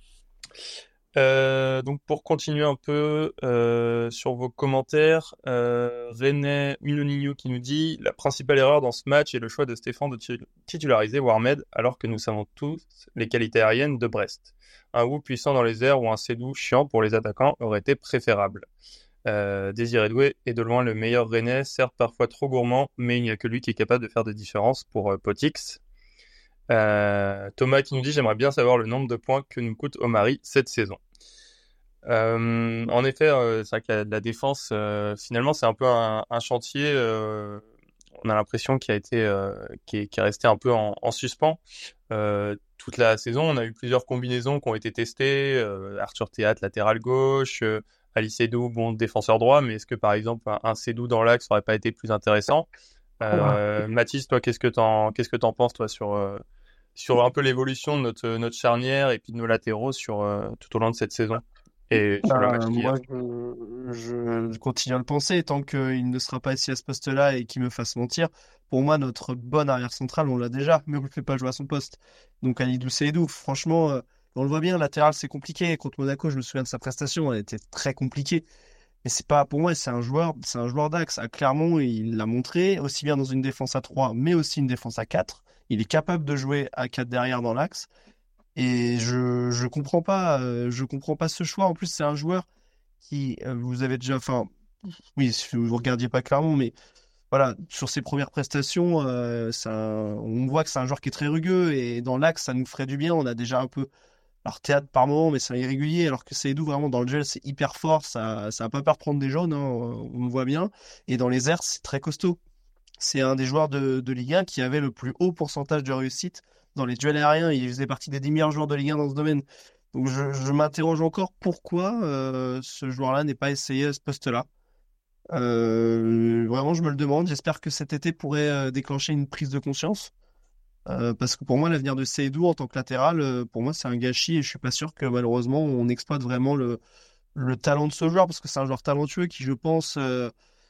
[SPEAKER 1] Euh, donc pour continuer un peu euh, sur vos commentaires, euh, René Milonigno qui nous dit la principale erreur dans ce match est le choix de Stéphane de tit- titulariser Warmed alors que nous savons tous les qualités aériennes de Brest. Un Wu puissant dans les airs ou un Sédou chiant pour les attaquants aurait été préférable. Euh, Désiré Doué est de loin le meilleur Rennais, certes parfois trop gourmand, mais il n'y a que lui qui est capable de faire des différences pour euh, Potix. Euh, Thomas qui nous dit j'aimerais bien savoir le nombre de points que nous coûte Omari cette saison. Euh, en effet, euh, c'est vrai que la, la défense, euh, finalement, c'est un peu un, un chantier. Euh, on a l'impression qu'il a été, euh, qui est, qui est resté un peu en, en suspens euh, toute la saison. On a eu plusieurs combinaisons qui ont été testées. Euh, Arthur Théâtre, latéral gauche, euh, Ali Sédou, bon défenseur droit. Mais est-ce que par exemple un, un Sédou dans l'axe aurait pas été plus intéressant? Euh, Mathis, toi, qu'est-ce que t'en, qu'est-ce que t'en penses toi sur euh, sur un peu l'évolution de notre notre charnière et puis de nos latéraux sur euh, tout au long de cette saison? Et sur le match
[SPEAKER 4] Bah,
[SPEAKER 1] d'hier.
[SPEAKER 4] moi, je, je- je continue à le penser. Tant qu'il ne sera pas ici à ce poste-là et qu'il me fasse mentir, pour moi, notre bonne arrière centrale, on l'a déjà, mais on ne le fait pas jouer à son poste. Donc, Alidou Seydou, franchement, euh, on le voit bien, latéral, c'est compliqué. Contre Monaco, je me souviens de sa prestation, elle était très compliquée. Mais c'est pas, pour moi, c'est un joueur, c'est un joueur d'axe. À Clermont, il l'a montré, aussi bien dans une défense à trois, mais aussi une défense à quatre. Il est capable de jouer à quatre derrière dans l'axe. Et je je comprends pas euh, je comprends pas ce choix. En plus, c'est un joueur qui euh, vous avez déjà enfin oui, si vous regardiez pas clairement mais voilà, sur ses premières prestations, euh, ça, on voit que c'est un joueur qui est très rugueux et dans l'axe, ça nous ferait du bien. On a déjà un peu alors Théâtre par moment, mais c'est irrégulier. Alors que Seydou, vraiment, dans le duel, c'est hyper fort. Ça, ça va pas peur de prendre des jaunes, hein, on le voit bien. Et dans les airs, c'est très costaud. C'est un des joueurs de, de Ligue un qui avait le plus haut pourcentage de réussite dans les duels aériens. Il faisait partie des dix meilleurs joueurs de Ligue un dans ce domaine. Donc je, je m'interroge encore pourquoi euh, ce joueur-là n'est pas essayé à ce poste-là. Euh, vraiment, je me le demande. J'espère que cet été pourrait euh, déclencher une prise de conscience. Euh, parce que pour moi, l'avenir de Seydou en tant que latéral, euh, pour moi, c'est un gâchis et je suis pas sûr que malheureusement on exploite vraiment le, le talent de ce joueur parce que c'est un joueur talentueux qui, je pense, euh,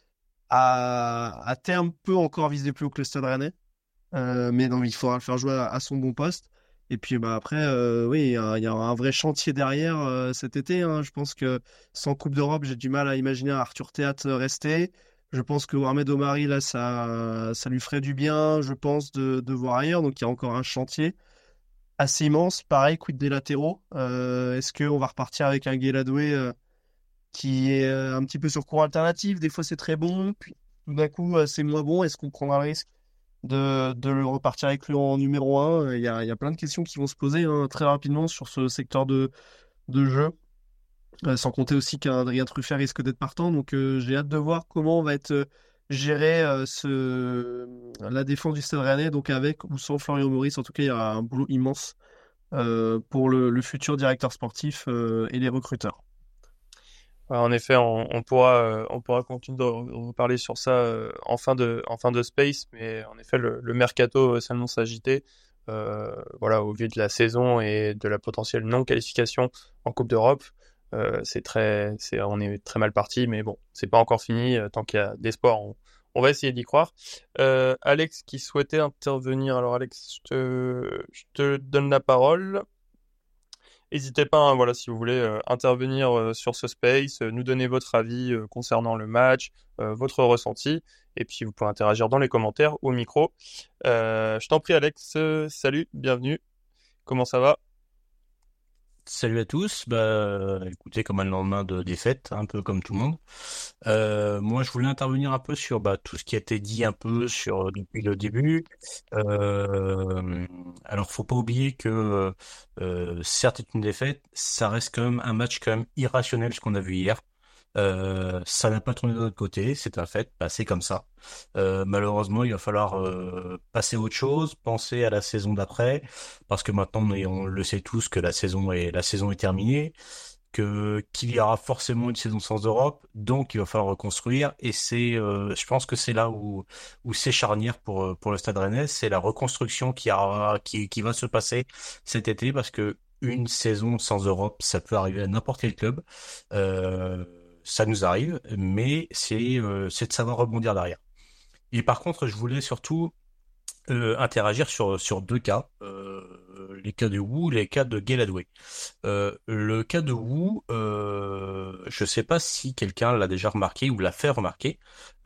[SPEAKER 4] à, à terme peut encore viser plus haut que le Stade Rennais. Euh, mais non, il faudra le faire jouer à, à son bon poste. Et puis bah après, euh, oui, il y a, il y a un vrai chantier derrière euh, cet été, hein. Je pense que sans Coupe d'Europe, j'ai du mal à imaginer un Arthur Théâtre rester. Je pense que Mohamed Omari, là, ça, ça lui ferait du bien, je pense, de, de voir ailleurs. Donc il y a encore un chantier assez immense. Pareil, quid des latéraux. Euh, est-ce qu'on va repartir avec un Guéladoué euh, qui est euh, un petit peu sur courant alternatif? Des fois, c'est très bon, puis tout d'un coup, euh, c'est moins bon. Est-ce qu'on prendra le risque de, de le repartir avec lui en numéro un? Il y a, il y a plein de questions qui vont se poser hein, très rapidement sur ce secteur de, de jeu. Euh, sans compter aussi qu'un Adrien Truffert risque d'être partant. Donc euh, j'ai hâte de voir comment on va être euh, géré euh, ce... la défense du Stade Rennais. Donc avec ou sans Florian Maurice, en tout cas, il y aura un boulot immense euh, pour le, le futur directeur sportif euh, et les recruteurs.
[SPEAKER 1] Ouais, en effet, on, on pourra, euh, on pourra continuer de re- reparler sur ça euh, en fin de, en fin de Space, mais en effet, le, le mercato euh, s'annonce agité. Euh, voilà, au vu de la saison et de la potentielle non-qualification en Coupe d'Europe, euh, c'est très, c'est, on est très mal parti, mais bon, c'est pas encore fini. euh, Tant qu'il y a d'espoir, on, on va essayer d'y croire. Euh, Alex qui souhaitait intervenir. Alors Alex, je te, je te donne la parole. N'hésitez pas, hein, voilà, si vous voulez euh, intervenir euh, sur ce space, euh, nous donner votre avis euh, concernant le match, euh, votre ressenti, et puis vous pouvez interagir dans les commentaires ou au micro. Euh, je t'en prie, Alex. Euh, salut, bienvenue. Comment ça va?
[SPEAKER 6] salut à tous. Bah, écoutez, comme un lendemain de défaite, un peu comme tout le monde. Euh, moi, je voulais intervenir un peu sur bah, tout ce qui a été dit un peu sur depuis le début. Euh, alors, faut pas oublier que euh, certes, c'est une défaite, ça reste quand même un match quand même irrationnel ce qu'on a vu hier. Euh, ça n'a pas tourné de notre côté, c'est un fait, bah, c'est comme ça. Euh, malheureusement, il va falloir euh, passer à autre chose, penser à la saison d'après, parce que maintenant, on, est- on le sait tous que la saison est la saison est terminée, que qu'il y aura forcément une saison sans Europe, donc il va falloir reconstruire. Et c'est, euh, je pense que c'est là où où c'est charnière pour euh, pour le Stade Rennais, c'est la reconstruction qui a qui qui va se passer cet été, parce que une saison sans Europe, ça peut arriver à n'importe quel club. Euh, Ça nous arrive, mais c'est euh, c'est de savoir rebondir derrière. Et par contre, je voulais surtout euh, interagir sur sur deux cas, euh, les cas de Wu, les cas de Guéladoué. Euh, le cas de Wu, euh, je sais pas si quelqu'un l'a déjà remarqué ou l'a fait remarquer.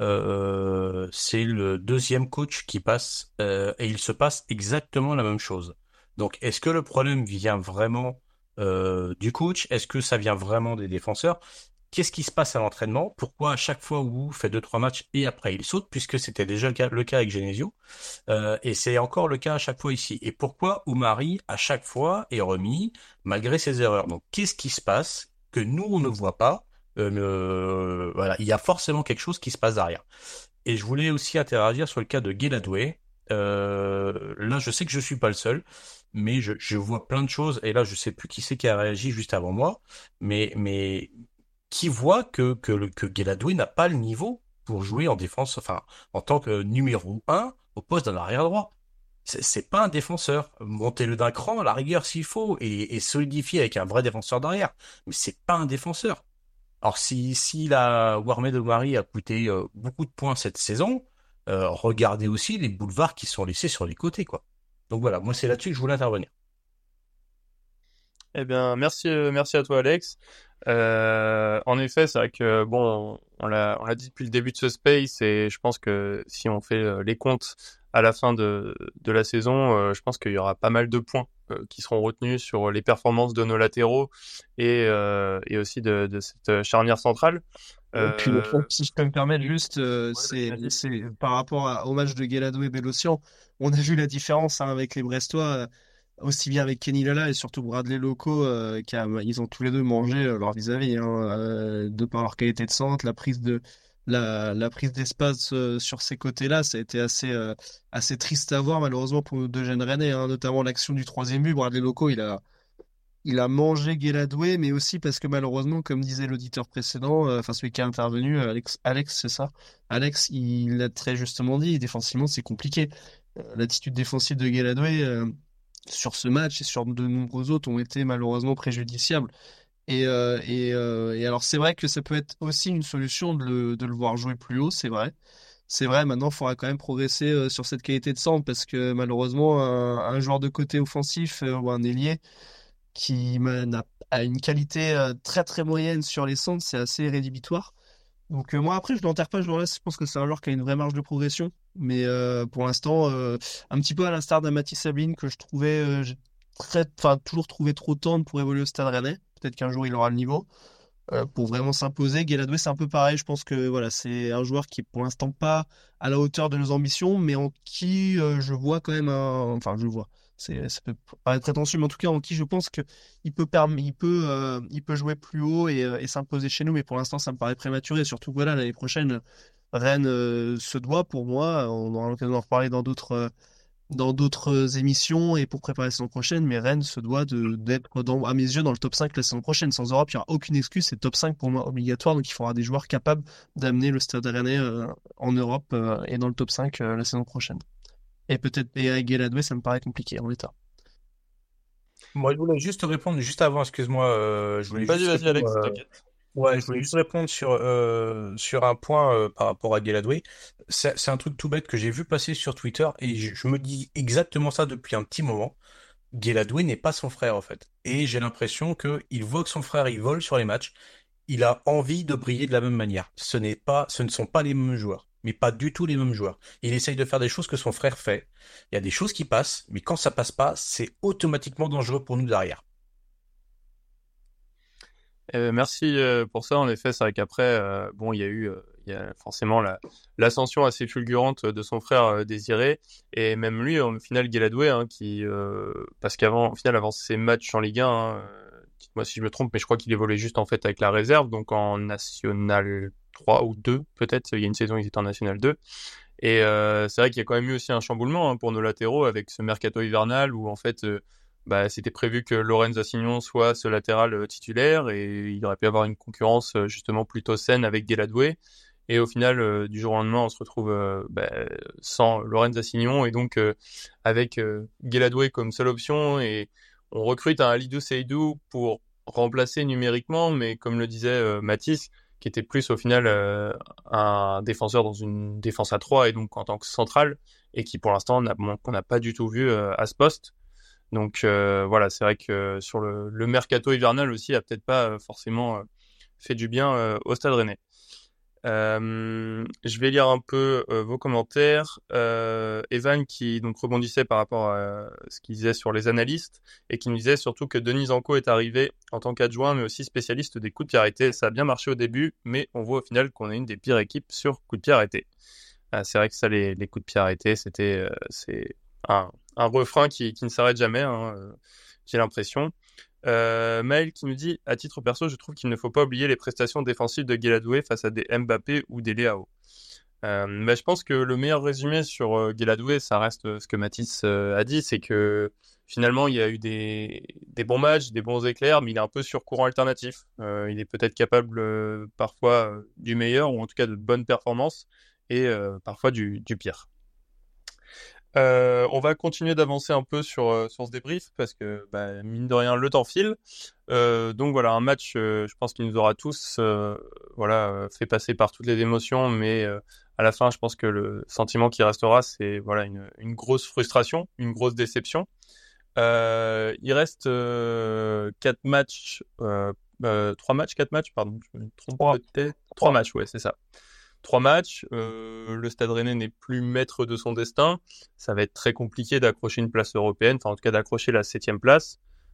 [SPEAKER 6] Euh, c'est le deuxième coach qui passe euh, et il se passe exactement la même chose. Donc, est-ce que le problème vient vraiment euh, du coach? Est-ce que ça vient vraiment des défenseurs? Qu'est-ce qui se passe à l'entraînement? Pourquoi à chaque fois Wu fait deux trois matchs et après il saute, puisque c'était déjà le cas, le cas avec Genesio, euh, et c'est encore le cas à chaque fois ici. Et pourquoi Oumari à chaque fois est remis malgré ses erreurs? Donc qu'est-ce qui se passe que nous on ne voit pas? Euh, euh, voilà, il y a forcément quelque chose qui se passe derrière. Et je voulais aussi interagir sur le cas de Guéladoué. Euh, là, je sais que je suis pas le seul, mais je, je vois plein de choses. Et là, je sais plus qui c'est qui a réagi juste avant moi, mais mais qui voit que que le- que Guéladoué n'a pas le niveau pour jouer en défense, enfin en tant que numéro un au poste d'un arrière droit. C'est c'est pas un défenseur. Montez-le d'un cran à la rigueur s'il faut et, et solidifier avec un vrai défenseur derrière. Mais c'est pas un défenseur. Alors si si la Warmed Omari a coûté euh, beaucoup de points cette saison, euh, regardez aussi les boulevards qui sont laissés sur les côtés, quoi. Donc voilà, moi c'est là-dessus que je voulais intervenir.
[SPEAKER 1] Eh bien, merci, euh, merci à toi, Alex. Euh, en effet, c'est vrai que bon, on l'a, on l'a dit depuis le début de ce space, et je pense que si on fait euh, les comptes à la fin de, de la saison, euh, je pense qu'il y aura pas mal de points euh, qui seront retenus sur les performances de nos latéraux et, euh, et aussi de, de cette charnière centrale.
[SPEAKER 4] Et puis, le fond,
[SPEAKER 1] Euh,
[SPEAKER 4] si je peux me permettre, juste, euh,
[SPEAKER 1] ouais,
[SPEAKER 4] c'est,
[SPEAKER 1] vas-y, vas-y.
[SPEAKER 4] c'est par rapport à- au match de Guéladou et Bélocian, on a vu la différence hein, avec les Brestois, euh, aussi bien avec Kenny Lala et surtout Bradley Loco, euh, qui a- ils ont tous les deux mangé euh, leur vis-à-vis, hein, euh, de par leur qualité de centre, la prise de la, la prise d'espace euh, sur ces côtés-là, ça a été assez, euh, assez triste à voir malheureusement pour nos deux jeunes Rennais, hein, notamment l'action du troisième but. Bradley Loco, il a il a mangé Guéladoué, mais aussi parce que malheureusement, comme disait l'auditeur précédent, euh, enfin celui qui est intervenu, euh, Alex, Alex, c'est ça. Alex, il l'a très justement dit, défensivement, c'est compliqué. Euh, L'attitude défensive de Guéladoué euh, sur ce match et sur de nombreux autres ont été malheureusement préjudiciables. Et, euh, et, euh, et alors c'est vrai que ça peut être aussi une solution de le, de le voir jouer plus haut, c'est vrai. C'est vrai, maintenant, il faudra quand même progresser euh, sur cette qualité de centre parce que malheureusement, un, un joueur de côté offensif euh, ou un ailier qui m'a- n'a- a une qualité euh, très très moyenne sur les centres, c'est assez rédhibitoire. Donc euh, moi après je l'enterre pas ce joueur-là, je pense que c'est un joueur qui a une vraie marge de progression, mais euh, pour l'instant euh, un petit peu à l'instar d'Amati Sabine que je trouvais euh, j'ai très, enfin toujours trouvé trop tendre pour évoluer au Stade Rennais. Peut-être qu'un jour il aura le niveau euh, pour vraiment s'imposer. Guéladoué c'est un peu pareil, je pense que voilà c'est un joueur qui est pour l'instant pas à la hauteur de nos ambitions, mais en qui euh, je vois quand même un, enfin je le vois. C'est, ça peut paraître prétentieux, mais en tout cas, en qui je pense que il peut, perm- il peut, euh, il peut jouer plus haut et, euh, et s'imposer chez nous, mais pour l'instant, ça me paraît prématuré. Surtout que voilà, l'année prochaine, Rennes euh, se doit, pour moi, on aura l'occasion d'en reparler dans d'autres, euh, dans d'autres émissions et pour préparer la saison prochaine, mais Rennes se doit de, d'être, dans, à mes yeux, dans le top cinq la saison prochaine. Sans Europe, il n'y aura aucune excuse, c'est top cinq pour moi obligatoire, donc il faudra des joueurs capables d'amener le Stade Rennais euh, en Europe euh, et dans le top cinq euh, la saison prochaine. Et peut-être, et avec Guéladoué, ça me paraît compliqué en l'état.
[SPEAKER 6] Moi, je voulais juste répondre juste avant, excuse-moi, euh, je voulais
[SPEAKER 1] Vas-y,
[SPEAKER 6] juste
[SPEAKER 1] vas-y,
[SPEAKER 6] répondre.
[SPEAKER 1] Alex,
[SPEAKER 6] euh,
[SPEAKER 1] t'inquiète.
[SPEAKER 6] Ouais, je voulais juste répondre sur euh, sur un point euh, par rapport à Guéladoué. C'est c'est un truc tout bête que j'ai vu passer sur Twitter et je, je me dis exactement ça depuis un petit moment. Guéladoué n'est pas son frère en fait, et j'ai l'impression que il voit que son frère il vole sur les matchs. Il a envie de briller de la même manière. Ce n'est pas, ce ne sont pas les mêmes joueurs, mais pas du tout les mêmes joueurs. Il essaye de faire des choses que son frère fait. Il y a des choses qui passent, mais quand ça passe pas, c'est automatiquement dangereux pour nous derrière.
[SPEAKER 1] Euh, merci euh, pour ça. En effet, c'est vrai qu'après, euh, bon, il y a eu, euh, il y a forcément la, l'ascension assez fulgurante de son frère euh, Désiré, et même lui, au final, Guéladoué, hein, qui, euh, parce qu'avant, au final, avant ses matchs en Ligue un, hein, euh, dites-moi si je me trompe, mais je crois qu'il évoluait juste en fait avec la réserve, donc en National trois ou deux, peut-être. Il y a une saison, ils étaient en National deux. Et euh, c'est vrai qu'il y a quand même eu aussi un chamboulement hein, pour nos latéraux avec ce mercato hivernal où en fait euh, bah, c'était prévu que Lorenz Assignon soit ce latéral euh, titulaire et il aurait pu avoir une concurrence euh, justement plutôt saine avec Guéladoué. Et au final, euh, du jour au lendemain, on se retrouve euh, bah, sans Lorenz Assignon et donc euh, avec euh, Guéladoué comme seule option et on recrute un Alidou Seydou pour remplacer numériquement, mais comme le disait euh, Mathis, qui était plus au final euh, un défenseur dans une défense à trois et donc en tant que central et qui pour l'instant n'a, bon, qu'on n'a pas du tout vu euh, à ce poste. Donc euh, voilà, c'est vrai que sur le, le mercato hivernal aussi a peut-être pas euh, forcément euh, fait du bien euh, au Stade Rennais. Euh, je vais lire un peu euh, vos commentaires. Euh, Evan qui donc rebondissait par rapport à ce qu'il disait sur les analystes et qui nous disait surtout que Denis Anco est arrivé en tant qu'adjoint mais aussi spécialiste des coups de pied arrêtés. Ça a bien marché au début, mais on voit au final qu'on est une des pires équipes sur coups de pied arrêtés. Euh, c'est vrai que ça, les, les coups de pied arrêtés, c'était euh, c'est un, un refrain qui, qui ne s'arrête jamais. Hein, euh, j'ai l'impression. Euh, Maël qui nous dit, à titre perso, je trouve qu'il ne faut pas oublier les prestations défensives de Guéladoué face à des Mbappé ou des Leao. Euh, mais je pense que le meilleur résumé sur euh, Guéladoué, ça reste euh, ce que Mathis euh, a dit, c'est que finalement il y a eu des, des bons matchs, des bons éclairs, mais il est un peu sur courant alternatif. Euh, il est peut-être capable euh, parfois euh, du meilleur ou en tout cas de bonnes performances et euh, parfois du, du pire. Euh, on va continuer d'avancer un peu sur, euh, sur ce débrief parce que, bah, mine de rien, le temps file. Euh, donc voilà, un match, euh, je pense qu'il nous aura tous euh, voilà, euh, fait passer par toutes les émotions, mais euh, à la fin, je pense que le sentiment qui restera, c'est voilà, une, une grosse frustration, une grosse déception. Euh, il reste euh, quatre matchs, euh, euh, trois matchs, quatre matchs, pardon, je me trompe
[SPEAKER 4] Trois.
[SPEAKER 1] peut-être. Trois matchs, ouais, c'est ça. Trois matchs, euh, le Stade Rennais n'est plus maître de son destin. Ça va être très compliqué d'accrocher une place européenne, enfin en tout cas d'accrocher la septième place.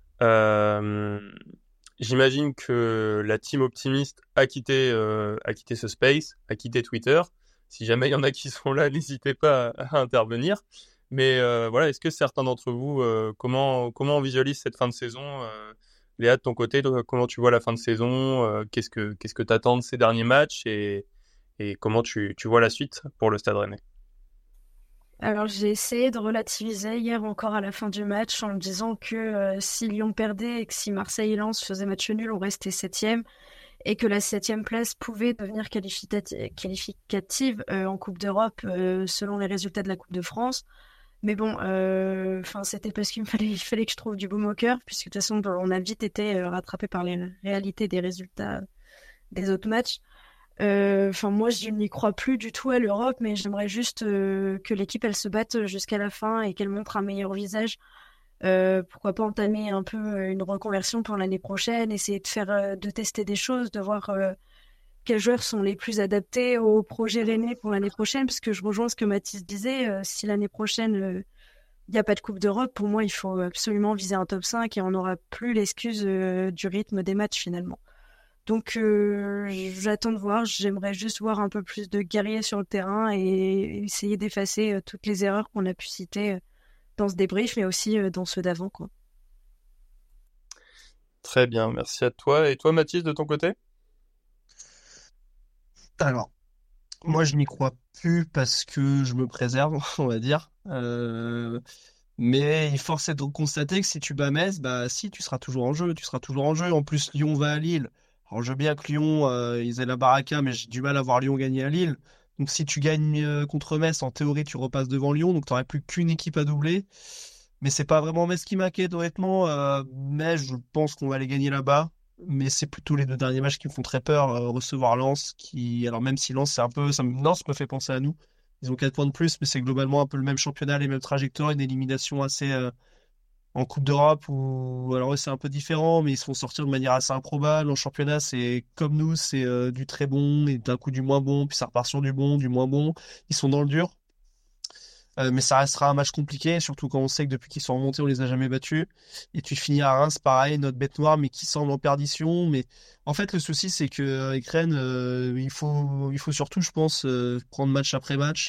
[SPEAKER 1] Euh, j'imagine que la team optimiste a quitté, euh, a quitté ce space, a quitté Twitter. Si jamais il y en a qui sont là, n'hésitez pas à, à intervenir. Mais euh, voilà, est-ce que certains d'entre vous, euh, comment comment on visualise cette fin de saison euh, Léa, de ton côté, toi, comment tu vois la fin de saison euh, Qu'est-ce que qu'est-ce que t'attends de ces derniers matchs et et comment tu, tu vois la suite pour le Stade Rennais?
[SPEAKER 3] Alors j'ai essayé de relativiser hier encore à la fin du match en me disant que euh, si Lyon perdait et que si Marseille et Lens faisaient match nul, on restait septième et que la septième place pouvait devenir qualificati- qualificative euh, en Coupe d'Europe euh, selon les résultats de la Coupe de France. Mais bon, enfin euh, c'était parce qu'il me fallait, il fallait que je trouve du baume au cœur, puisque de toute façon on a vite été euh, rattrapé par les réalités des résultats des autres matchs. Enfin, euh, moi, je n'y crois plus du tout à l'Europe, mais j'aimerais juste euh, que l'équipe, elle se batte jusqu'à la fin et qu'elle montre un meilleur visage. Euh, pourquoi pas entamer un peu une reconversion pour l'année prochaine, essayer de faire, euh, de tester des choses, de voir euh, quels joueurs sont les plus adaptés au projet Rennais pour l'année prochaine, parce que je rejoins ce que Mathis disait, euh, si l'année prochaine, il euh, n'y a pas de Coupe d'Europe, pour moi, il faut absolument viser un top cinq et on n'aura plus l'excuse euh, du rythme des matchs finalement. Donc euh, j'attends de voir, j'aimerais juste voir un peu plus de guerriers sur le terrain et essayer d'effacer euh, toutes les erreurs qu'on a pu citer euh, dans ce débrief, mais aussi euh, dans ceux d'avant, quoi.
[SPEAKER 1] Très bien, merci à toi. Et toi, Mathis, de ton côté?
[SPEAKER 4] Alors, moi, je n'y crois plus parce que je me préserve, on va dire. Euh, mais il force est de constater que si tu bats Metz, bah si, tu seras toujours en jeu, tu seras toujours en jeu. En plus, Lyon va à Lille. Alors, je veux bien que Lyon, euh, ils aient la baraka, mais j'ai du mal à voir Lyon gagner à Lille. Donc, si tu gagnes euh, contre Metz, en théorie, tu repasses devant Lyon, donc tu n'aurais plus qu'une équipe à doubler. Mais c'est pas vraiment Metz qui m'inquiète, honnêtement. Euh, mais je pense qu'on va les gagner là-bas. Mais c'est plutôt les deux derniers matchs qui me font très peur. Euh, recevoir Lens, qui, alors même si Lens, c'est un peu, ça me, Lens me fait penser à nous. Ils ont quatre points de plus, mais c'est globalement un peu le même championnat, les mêmes trajectoires, une élimination assez euh, en Coupe d'Europe où, alors eux, c'est un peu différent, mais ils se font sortir de manière assez improbable. En championnat, c'est comme nous, c'est euh, du très bon et d'un coup du moins bon, puis ça repart sur du bon, du moins bon. Ils sont dans le dur. Euh, mais ça restera un match compliqué, surtout quand on sait que depuis qu'ils sont remontés, on les a jamais battus. Et tu finis à Reims, pareil, notre bête noire, mais qui semble en perdition. Mais en fait, le souci, c'est que avec Rennes, euh, il faut, il faut surtout, je pense, euh, prendre match après match.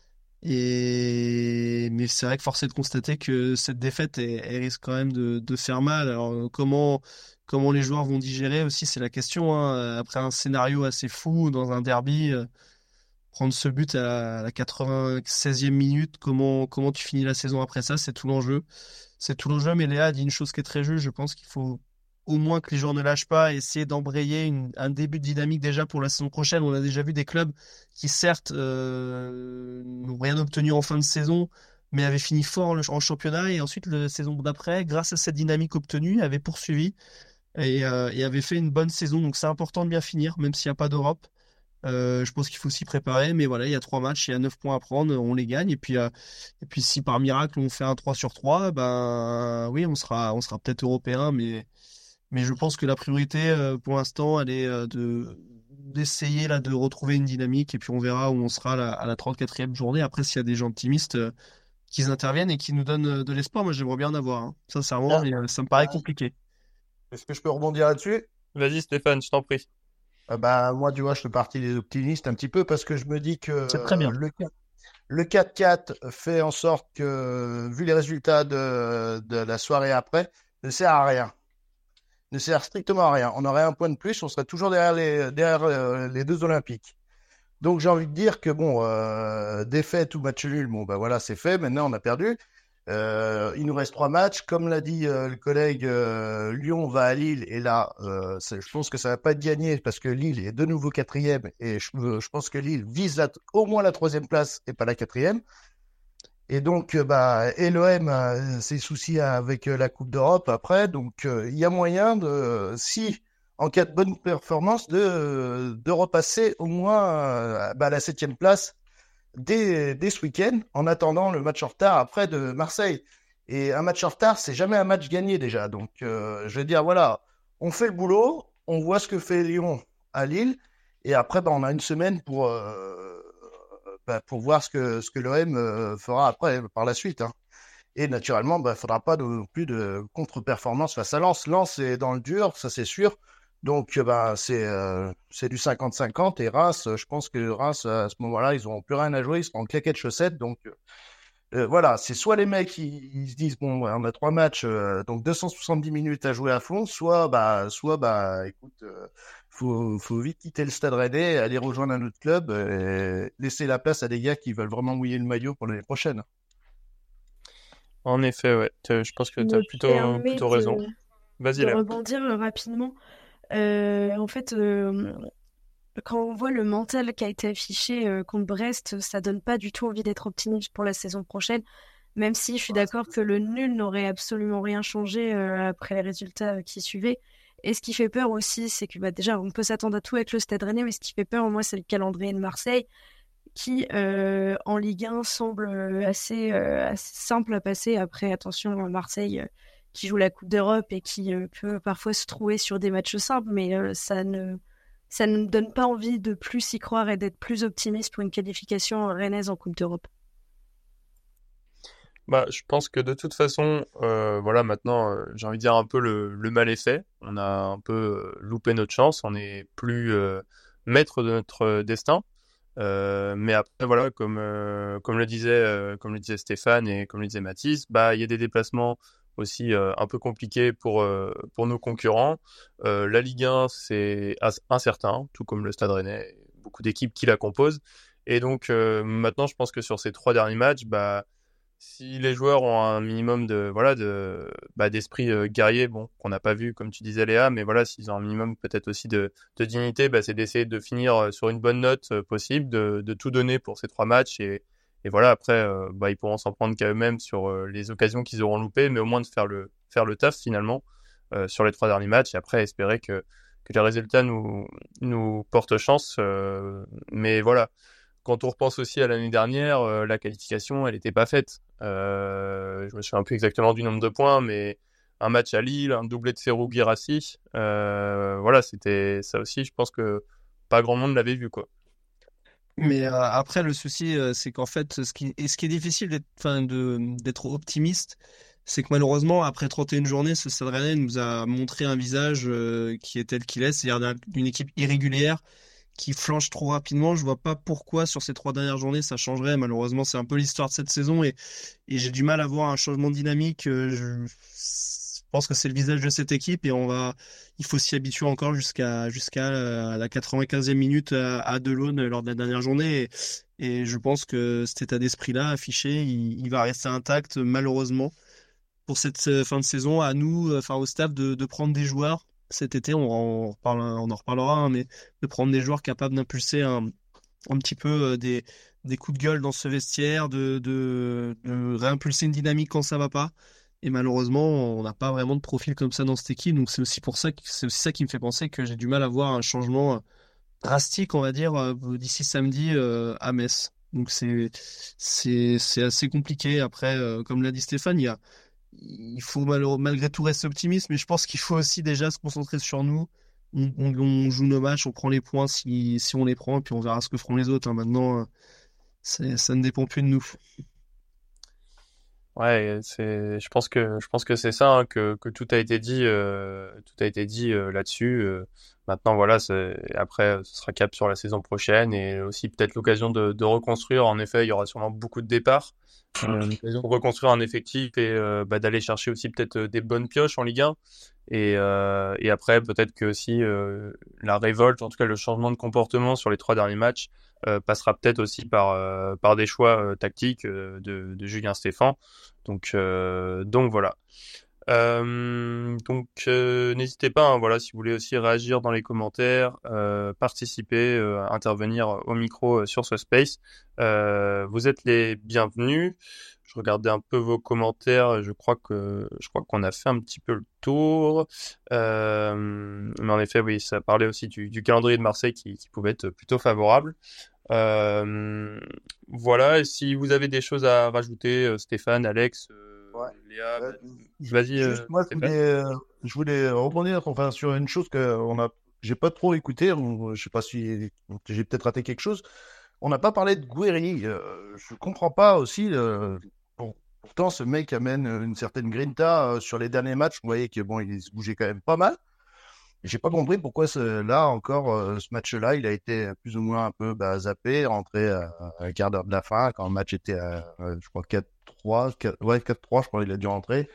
[SPEAKER 4] Et mais c'est vrai que force est de constater que cette défaite, elle, elle risque quand même de, de faire mal. Alors euh, comment, comment les joueurs vont digérer aussi, c'est la question, hein. Après un scénario assez fou dans un derby. euh, Prendre ce but à la quatre-vingt-seizième minute, comment, comment tu finis la saison après ça, c'est tout l'enjeu. C'est tout l'enjeu, mais Léa a dit une chose qui est très juste, je pense qu'il faut au moins que les joueurs ne lâchent pas, essayer d'embrayer une- un début de dynamique déjà pour la saison prochaine. On a déjà vu des clubs qui certes euh, n'ont rien obtenu en fin de saison, mais avaient fini fort en en championnat et ensuite la saison d'après, grâce à cette dynamique obtenue, avaient poursuivi et, euh, et avaient fait une bonne saison. Donc c'est important de bien finir, même s'il n'y a pas d'Europe. Euh, je pense qu'il faut s'y préparer, mais voilà, il y a trois matchs, il y a neuf points à prendre, on les gagne. Et puis, euh, et puis si par miracle on fait un trois sur trois, ben oui, on sera, on sera peut-être européen, mais, mais je pense que la priorité euh, pour l'instant, elle est euh, de, d'essayer là, de retrouver une dynamique, et puis on verra où on sera à la, à la trente-quatrième journée. Après, s'il y a des gens optimistes euh, qui interviennent et qui nous donnent euh, de l'espoir, moi j'aimerais bien en avoir, hein, sincèrement,
[SPEAKER 5] Ah,
[SPEAKER 4] mais euh, ça me paraît
[SPEAKER 5] ah,
[SPEAKER 4] compliqué.
[SPEAKER 5] est-ce que je peux rebondir là-dessus?
[SPEAKER 1] Vas-y, Stéphane, je t'en prie.
[SPEAKER 5] Ah bah, moi, tu vois, je fais partie des optimistes un petit peu parce que je me dis que
[SPEAKER 4] C'est très
[SPEAKER 5] euh,
[SPEAKER 4] bien.
[SPEAKER 5] le, quatre- le quatre quatre fait en sorte que, vu les résultats de, de la soirée après, ne sert à rien. Ne sert strictement à rien. On aurait un point de plus, on serait toujours derrière les, derrière, euh, les deux Olympiques. Donc, j'ai envie de dire que, bon, euh, défaite ou match nul, bon, bah voilà, c'est fait. Maintenant, on a perdu. Euh, il nous reste trois matchs. Comme l'a dit euh, le collègue, euh, Lyon va à Lille. Et là, euh, c'est- je pense que ça va pas être gagné parce que Lille est de nouveau quatrième. Et je, euh, je pense que Lille vise la- au moins la troisième place et pas la quatrième. Et donc, euh, bah, et l'O M a ses soucis avec euh, la Coupe d'Europe après. Donc, euh, il y a moyen de, si, en cas de bonne performance, de, de repasser au moins euh, bah, la septième place dès, dès ce week-end, en attendant le match en retard après de Marseille. Et un match en retard, c'est jamais un match gagné déjà. Donc, euh, je vais dire, voilà, on fait le boulot, on voit ce que fait Lyon à Lille, et après, bah, on a une semaine pour, euh, bah, pour voir ce que, ce que l'O M euh, fera après, par la suite, hein. Et naturellement, il bah, ne faudra pas non plus de contre-performance face à Lens. Lens est dans le dur, ça c'est sûr. Donc, euh, bah, c'est euh, c'est du cinquante cinquante. Et Reims, euh, je pense que Reims, à ce moment-là, ils n'auront plus rien à jouer, ils seront en claquettes chaussettes. Donc, euh, voilà, c'est soit les mecs ils, ils se disent, bon, ouais, on a trois matchs, euh, donc deux cent soixante-dix minutes à jouer à fond, soit, bah, soit bah, écoute, euh, faut, faut vite quitter le Stade Rennais, aller rejoindre un autre club, et laisser la place à des gars qui veulent vraiment mouiller le maillot pour l'année prochaine.
[SPEAKER 1] En effet, ouais. T'as- Je pense que
[SPEAKER 3] Je
[SPEAKER 1] tu as
[SPEAKER 3] me
[SPEAKER 1] plutôt,
[SPEAKER 3] permets
[SPEAKER 1] plutôt raison.
[SPEAKER 3] de,
[SPEAKER 1] Vas-y,
[SPEAKER 3] de
[SPEAKER 1] là.
[SPEAKER 3] rebondir euh, rapidement. Euh, en fait, euh, quand on voit le mental qui a été affiché euh, contre Brest, ça donne pas du tout envie d'être optimiste pour la saison prochaine, même si je suis d'accord que le nul n'aurait absolument rien changé euh, après les résultats euh, qui suivaient. Et ce qui fait peur aussi, c'est que bah, déjà, on peut s'attendre à tout avec le Stade Rennais, mais ce qui fait peur, moi, c'est le calendrier de Marseille, qui euh, en Ligue un semble euh, assez, euh, assez simple à passer. Après, attention, Marseille euh, qui joue la Coupe d'Europe et qui euh, peut parfois se trouver sur des matchs simples, mais euh, ça ne ça ne me donne pas envie de plus y croire et d'être plus optimiste pour une qualification rennaise en Coupe d'Europe.
[SPEAKER 1] Bah, je pense que de toute façon, euh, voilà, maintenant, euh, j'ai envie de dire un peu le, le mal est fait. On a un peu euh, loupé notre chance. On n'est plus euh, maître de notre euh, destin. Euh, mais après, voilà, comme euh, comme le disait euh, comme le disait Stéphane et comme le disait Mathis, bah il y a des déplacements aussi euh, un peu compliqués pour euh, pour nos concurrents. Euh, la Ligue un, c'est as- incertain, tout comme le Stade Rennais, beaucoup d'équipes qui la composent. Et donc euh, maintenant, je pense que sur ces trois derniers matchs, bah si les joueurs ont un minimum de voilà de bah, d'esprit euh, guerrier, bon, qu'on n'a pas vu comme tu disais Léa, mais voilà, s'ils ont un minimum peut-être aussi de, de dignité, bah, c'est d'essayer de finir euh, sur une bonne note euh, possible, de, de tout donner pour ces trois matchs et, et voilà, après euh, bah, ils pourront s'en prendre qu'à eux-mêmes sur euh, les occasions qu'ils auront loupées, mais au moins de faire le faire le taf finalement euh, sur les trois derniers matchs et après espérer que que les résultats nous nous portent chance, euh, mais voilà. Quand on repense aussi à l'année dernière, euh, la qualification, elle n'était pas faite. Euh, je me souviens plus exactement du nombre de points, mais un match à Lille, un doublé de Serhou Guirassy, euh, voilà, c'était ça aussi. Je pense que pas grand monde l'avait vu, quoi.
[SPEAKER 4] Mais euh, après, le souci, euh, c'est qu'en fait, ce qui, et ce qui est difficile d'être, enfin, de, d'être optimiste, c'est que malheureusement, après trente et une journées, ce Stade Rennais nous a montré un visage euh, qui est tel qu'il est, c'est-à-dire d'une équipe irrégulière qui flanche trop rapidement. Je vois pas pourquoi sur ces trois dernières journées ça changerait. Malheureusement, c'est un peu l'histoire de cette saison et, et j'ai du mal à voir un changement de dynamique. Euh, Je, je pense que c'est le visage de cette équipe et on va, il faut s'y habituer encore jusqu'à jusqu'à euh, la quatre-vingt-quinzième minute à, à Delaune lors de la dernière journée. Et, et je pense que cet état d'esprit-là affiché, il, il va rester intact malheureusement pour cette euh, fin de saison. À nous, euh, enfin au staff, de, de prendre des joueurs cet été. On, en reparle, on en reparlera, hein, mais de prendre des joueurs capables d'impulser un, un petit peu euh, des, des coups de gueule dans ce vestiaire, de, de, de réimpulser une dynamique quand ça va pas. Et malheureusement, on n'a pas vraiment de profil comme ça dans cette équipe. Donc c'est aussi pour ça que c'est aussi ça qui me fait penser que j'ai du mal à voir un changement euh, drastique, on va dire, euh, d'ici samedi euh, à Metz. Donc c'est c'est c'est assez compliqué. Après, euh, comme l'a dit Stéphane, il y a il faut malheureux- malgré tout rester optimiste, mais je pense qu'il faut aussi déjà se concentrer sur nous. On, on- on joue nos matchs, on prend les points si, si on les prend, et puis on verra ce que feront les autres, hein. Maintenant, euh, c'est, ça ne dépend plus de nous.
[SPEAKER 1] Ouais, c'est, je pense que, je pense que c'est ça, hein, que, que tout a été dit, euh, tout a été dit euh, là-dessus. euh. Maintenant, voilà, c'est, après, ce sera cap sur la saison prochaine et aussi peut-être l'occasion de, de reconstruire. En effet, il y aura sûrement beaucoup de départs. Euh, l'occasion de reconstruire un effectif et euh, bah, d'aller chercher aussi peut-être euh, des bonnes pioches en Ligue un. Et, euh, et après, peut-être que aussi euh, la révolte, en tout cas le changement de comportement sur les trois derniers matchs, euh, passera peut-être aussi par, euh, par des choix euh, tactiques euh, de, de Julien Stéphan. Donc, euh, donc voilà. Euh, donc euh, n'hésitez pas, hein, voilà, si vous voulez aussi réagir dans les commentaires, euh, participer, euh, intervenir au micro euh, sur ce space. Euh, vous êtes les bienvenus. Je regardais un peu vos commentaires. Je crois que je crois qu'on a fait un petit peu le tour. Euh, mais en effet, oui, ça parlait aussi du, du calendrier de Marseille qui, qui pouvait être plutôt favorable. Euh, voilà. Et si vous avez des choses à rajouter, euh, Stéphane, Alex, euh,
[SPEAKER 5] Ouais.
[SPEAKER 1] Léa,
[SPEAKER 5] Euh,
[SPEAKER 1] vas-y,
[SPEAKER 5] Juste,
[SPEAKER 1] euh,
[SPEAKER 5] moi, je
[SPEAKER 1] Stéphane.
[SPEAKER 5] voulais, euh, je voulais rebondir enfin, sur une chose que on a, j'ai pas trop écouté. on- Je sais pas si j'ai peut-être raté quelque chose. On n'a pas parlé de Guéry. Euh, je comprends pas aussi. euh, bon, pourtant, ce mec amène une certaine grinta euh, sur les derniers matchs. Vous voyez que bon, il se bougeait quand même pas mal. J'ai pas compris pourquoi ce- là encore euh, ce match-là, il a été plus ou moins un peu bah, zappé, rentré à, à un quart d'heure de la fin quand le match était à, euh, je crois quatre trois, quatre- ouais quatre trois, je crois il a dû rentrer.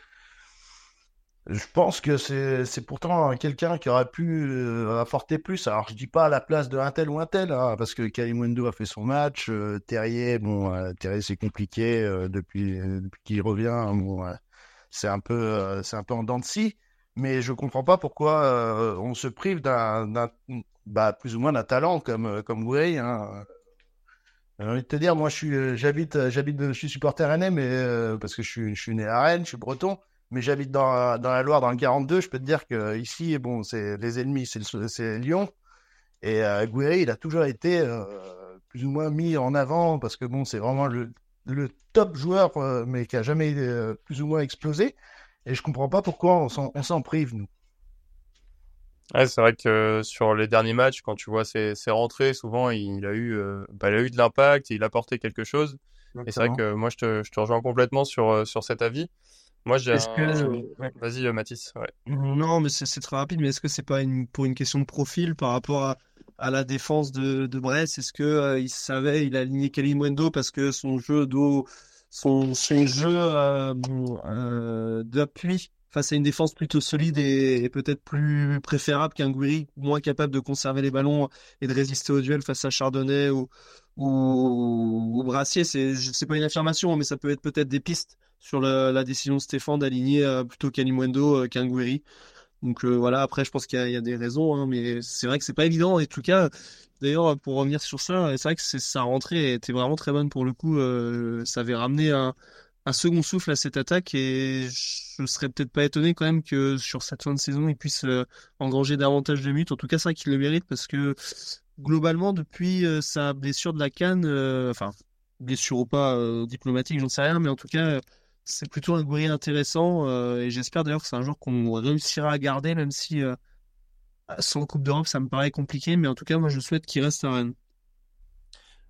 [SPEAKER 5] Je pense que c'est c'est pourtant quelqu'un qui aurait pu euh, apporter plus. Alors je dis pas à la place de un tel ou un tel, hein, parce que Kalimundo a fait son match. euh, Terrier, bon, euh, Terrier c'est compliqué euh, depuis, euh, depuis qu'il revient. Bon, euh, c'est un peu euh, c'est un peu en dents de scie. Mais je comprends pas pourquoi euh, on se prive d'un d'un bah plus ou moins d'un talent comme euh, comme Gouiri, hein. J'ai envie de te dire, moi, je suis, euh, j'habite, euh, j'habite, je suis supporter rennais, mais euh, parce que je suis, je suis né à Rennes, je suis breton, mais j'habite dans, la- dans la Loire, dans le quarante-deux. Je peux te dire que euh, ici, bon, c'est les ennemis, c'est le- c'est Lyon. Et euh, Gouiri, il a toujours été euh, plus ou moins mis en avant parce que bon, c'est vraiment le, le top joueur, euh, mais qui a jamais euh, plus ou moins explosé. Et je comprends pas pourquoi on s'en, on s'en prive, nous.
[SPEAKER 1] Ouais, c'est vrai que sur les derniers matchs, quand tu vois ses, ses rentrées, souvent il a eu, euh, bah, il a eu de l'impact, il a apporté quelque chose. Et c'est vrai
[SPEAKER 5] Exactement.
[SPEAKER 1] que moi je te, je te rejoins complètement sur, euh, sur cet avis. Moi j'ai
[SPEAKER 4] Est-ce que,
[SPEAKER 1] un.
[SPEAKER 4] ouais.
[SPEAKER 1] Vas-y, euh, Mathis. Ouais.
[SPEAKER 4] Non, mais c'est c'est très rapide, mais est-ce que c'est pas une, pour une question de profil par rapport à, à la défense de, de Brest? Est-ce que euh, il savait, il a aligné Kalimundo parce que son jeu d'eau, son, son jeu euh, euh, d'appui face à une défense plutôt solide et, et peut-être plus préférable qu'un Gouiri, moins capable de conserver les ballons et de résister au duel face à Chardonnay ou, ou, ou Brassier? C'est, c'est pas une affirmation, mais ça peut être peut-être des pistes sur la, la décision de Stéphane d'aligner euh, plutôt Kalimundo euh, qu'un Gouiri. Donc euh, voilà, après je pense qu'il y a, il y a des raisons, hein, mais c'est vrai que c'est pas évident. En tout cas, d'ailleurs, pour revenir sur ça, c'est vrai que c'est, sa rentrée était vraiment très bonne pour le coup. Euh, ça avait ramené un, un second souffle à cette attaque et je serais peut-être pas étonné quand même que sur cette fin de saison, il puisse euh, engranger davantage de minutes. En tout cas, c'est vrai qu'il le mérite parce que globalement, depuis euh, sa blessure de la canne, euh, enfin, blessure ou pas euh, diplomatique, j'en sais rien, mais en tout cas, euh, c'est plutôt un Gouiri intéressant euh, et j'espère d'ailleurs que c'est un joueur qu'on réussira à garder, même si euh, sans Coupe d'Europe, ça me paraît compliqué, mais en tout cas, moi, je souhaite qu'il reste à Rennes.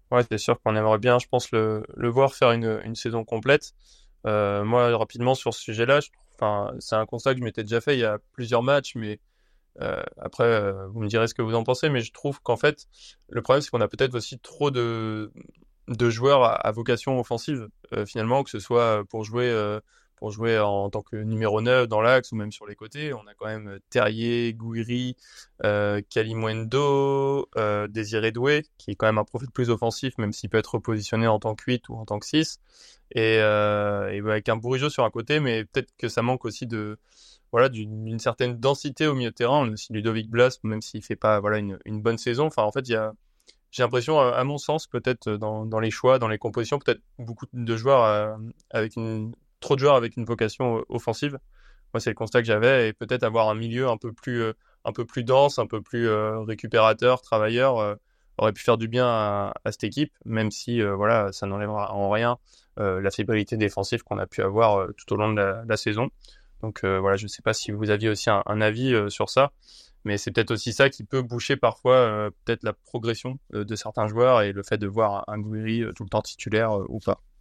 [SPEAKER 1] Ouais, c'est sûr qu'on aimerait bien, je pense, le, le voir faire une, une saison complète. Euh, moi, rapidement, sur ce sujet-là, je, enfin, c'est un constat que je m'étais déjà fait il y a plusieurs matchs, mais euh, après, euh, vous me direz ce que vous en pensez, mais je trouve qu'en fait, le problème, c'est qu'on a peut-être aussi trop de, de joueurs à, à vocation offensive, euh, finalement, que ce soit pour jouer, euh, pour jouer en tant que numéro neuf dans l'axe ou même sur les côtés. On a quand même Terrier, Gouiri, euh, Kalimuendo, euh, Désiré Doué, qui est quand même un profil plus offensif, même s'il peut être repositionné en tant que huit ou en tant que six. Et, euh, et avec un Bourigeaud sur un côté, mais peut-être que ça manque aussi de voilà d'une, d'une certaine densité au milieu de terrain. On a aussi Ludovic Blas, même s'il fait pas voilà une, une bonne saison. Enfin, en fait, il y a j'ai l'impression, à, à mon sens, peut-être dans, dans les choix, dans les compositions, peut-être beaucoup de joueurs euh, avec une trop de joueurs avec une vocation offensive. Moi, c'est le constat que j'avais, et peut-être avoir un milieu un peu plus euh, un peu plus dense, un peu plus euh, récupérateur, travailleur, euh, aurait pu faire du bien à, à cette équipe, même si euh, voilà, ça n'enlèvera en rien euh, la fébrilité défensive qu'on a pu avoir euh, tout au long de la, de la saison. Donc euh, voilà, je ne sais pas si vous aviez aussi un, un avis euh, sur ça, mais c'est peut-être aussi ça qui peut boucher parfois euh, peut-être la progression euh, de certains joueurs et le fait de voir un Gouiri euh, tout le temps titulaire euh, ou pas.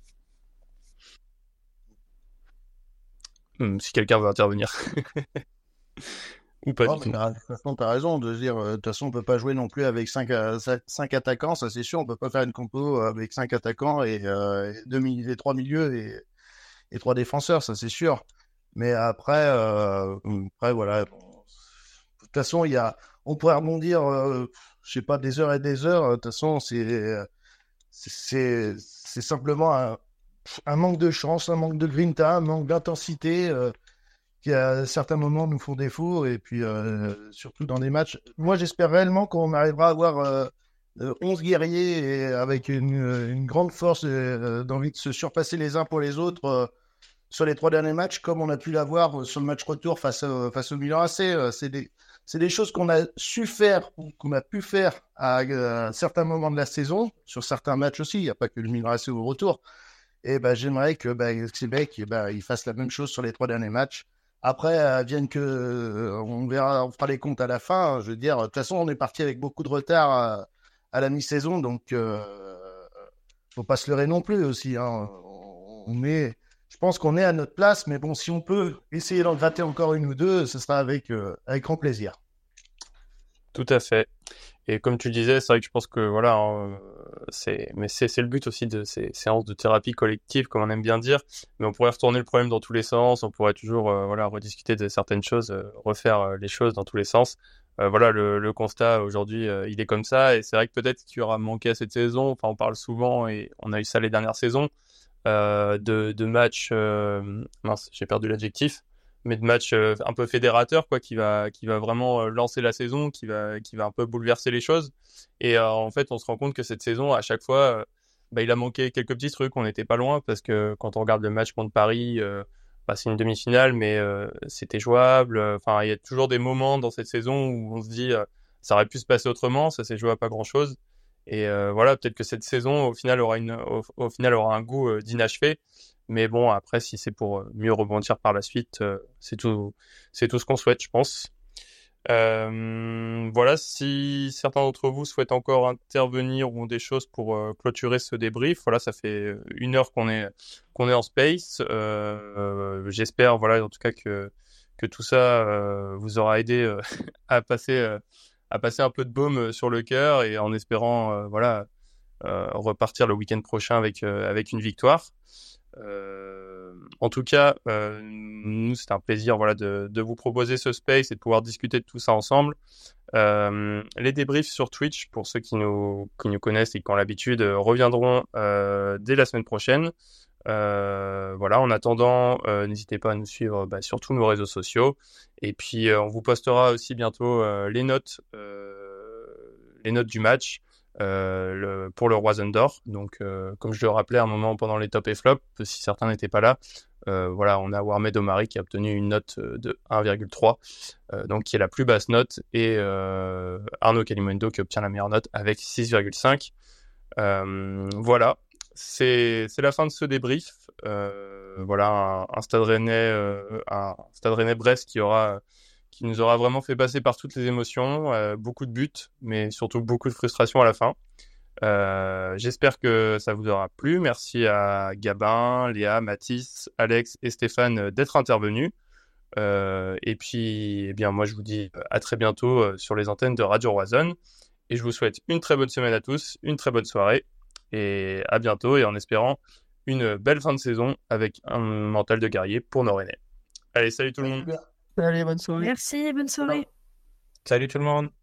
[SPEAKER 1] Hum, si quelqu'un veut intervenir. Ou pas
[SPEAKER 5] Non,
[SPEAKER 1] du
[SPEAKER 5] mais
[SPEAKER 1] tout.
[SPEAKER 5] t'as- de toute façon, t'as raison de se dire, euh, de toute façon, on peut pas jouer non plus avec cinq, euh, cinq cinq attaquants, ça c'est sûr, on peut pas faire une compo avec cinq attaquants et, euh, et deux, mi- et trois milieux et, et trois défenseurs, ça c'est sûr. Mais après, euh, après voilà. Bon, de toute façon, il y a, on pourrait rebondir, euh, je sais pas, des heures et des heures. De toute façon, c'est, c'est, c'est c'est simplement un, un manque de chance, un manque de grinta, un manque d'intensité. Euh, qui à certains moments nous font défaut et puis euh, surtout dans des matchs. Moi, j'espère réellement qu'on arrivera à avoir euh, euh, onze guerriers et avec une, une grande force euh, d'envie de se surpasser les uns pour les autres euh, sur les trois derniers matchs, comme on a pu l'avoir sur le match retour face, à, face au Milan A C. Euh, c'est des, c'est des choses qu'on a su faire, qu'on a pu faire à, à certains moments de la saison, sur certains matchs aussi. Il n'y a pas que le Milan A C au retour. Et ben, j'aimerais que ben, Québec ben, il fasse la même chose sur les trois derniers matchs. Après, euh, vienne que, euh, on verra, on fera les comptes à la fin. Hein. Je veux dire, de toute façon, on est parti avec beaucoup de retard à, à la mi-saison, donc euh, faut pas se leurrer non plus aussi. Hein. On, on est, je pense qu'on est à notre place, mais bon, si on peut essayer d'en gratter encore une ou deux, ce sera avec euh, avec grand plaisir.
[SPEAKER 1] Tout à fait. Et comme tu le disais, c'est vrai que je pense que voilà, hein, c'est, mais c'est, c'est le but aussi de ces séances de thérapie collective, comme on aime bien dire. Mais on pourrait retourner le problème dans tous les sens, on pourrait toujours euh, voilà rediscuter de certaines choses, euh, refaire euh, les choses dans tous les sens. Euh, voilà, le, le constat aujourd'hui, euh, il est comme ça, et c'est vrai que peut-être qu'il y aura manqué à cette saison. Enfin, on parle souvent, et on a eu ça les dernières saisons, euh, de, de matchs. Euh, mince, j'ai perdu l'adjectif. Mais de match euh, un peu fédérateur, quoi, qui va, qui va vraiment euh, lancer la saison, qui va, qui va un peu bouleverser les choses. Et euh, en fait, on se rend compte que cette saison, à chaque fois, euh, bah, il a manqué quelques petits trucs. On n'était pas loin parce que quand on regarde le match contre Paris, euh, bah, c'est une demi-finale, mais euh, c'était jouable. Enfin, il y a toujours des moments dans cette saison où on se dit, euh, ça aurait pu se passer autrement, ça s'est joué à pas grand-chose. Et euh, voilà, peut-être que cette saison, au final, aura une, au, au final, aura un goût euh, d'inachevé. Mais bon, après, si c'est pour mieux rebondir par la suite, euh, c'est tout, c'est tout ce qu'on souhaite, je pense. Euh, voilà, si certains d'entre vous souhaitent encore intervenir ou ont des choses pour euh, clôturer ce débrief, voilà, ça fait une heure qu'on est qu'on est en space. Euh, euh, j'espère, voilà, en tout cas que que tout ça euh, vous aura aidé euh, à passer euh, à passer un peu de baume sur le cœur, et en espérant, euh, voilà, euh, repartir le week-end prochain avec euh, avec une victoire. Euh, en tout cas, euh, nous, c'est un plaisir, voilà, de, de vous proposer ce space et de pouvoir discuter de tout ça ensemble. Euh, les débriefs sur Twitch, pour ceux qui nous, qui nous connaissent et qui ont l'habitude, euh, reviendront euh, dès la semaine prochaine. Euh, voilà, en attendant, euh, n'hésitez pas à nous suivre bah, sur tous nos réseaux sociaux. Et puis, euh, on vous postera aussi bientôt euh, les notes, euh, les notes du match. Euh, le, pour le Roisen d'Or. Donc, euh, comme je le rappelais à un moment pendant les top et flop, si certains n'étaient pas là, euh, voilà, on a Warmed Omari qui a obtenu une note de un virgule trois, euh, donc qui est la plus basse note, et euh, Arnaud Kalimuendo qui obtient la meilleure note avec six virgule cinq. Euh, voilà, c'est, c'est la fin de ce débrief. Euh, voilà, un, un Stade Rennais, euh, un Stade Rennais-Brest qui aura qui nous aura vraiment fait passer par toutes les émotions, euh, beaucoup de buts, mais surtout beaucoup de frustration à la fin. Euh, j'espère que ça vous aura plu. Merci à Gabin, Léa, Mathis, Alex et Stéphane d'être intervenus. Euh, et puis, eh bien, moi, je vous dis à très bientôt euh, sur les antennes de Radio Roison. Et je vous souhaite une très bonne semaine à tous, une très bonne soirée. Et à bientôt, et en espérant une belle fin de saison avec un mental de guerrier pour nos Rennais. Allez, salut tout le monde.
[SPEAKER 4] Allez, bonne soirée.
[SPEAKER 3] Merci, bonne soirée.
[SPEAKER 6] Salut tout le monde.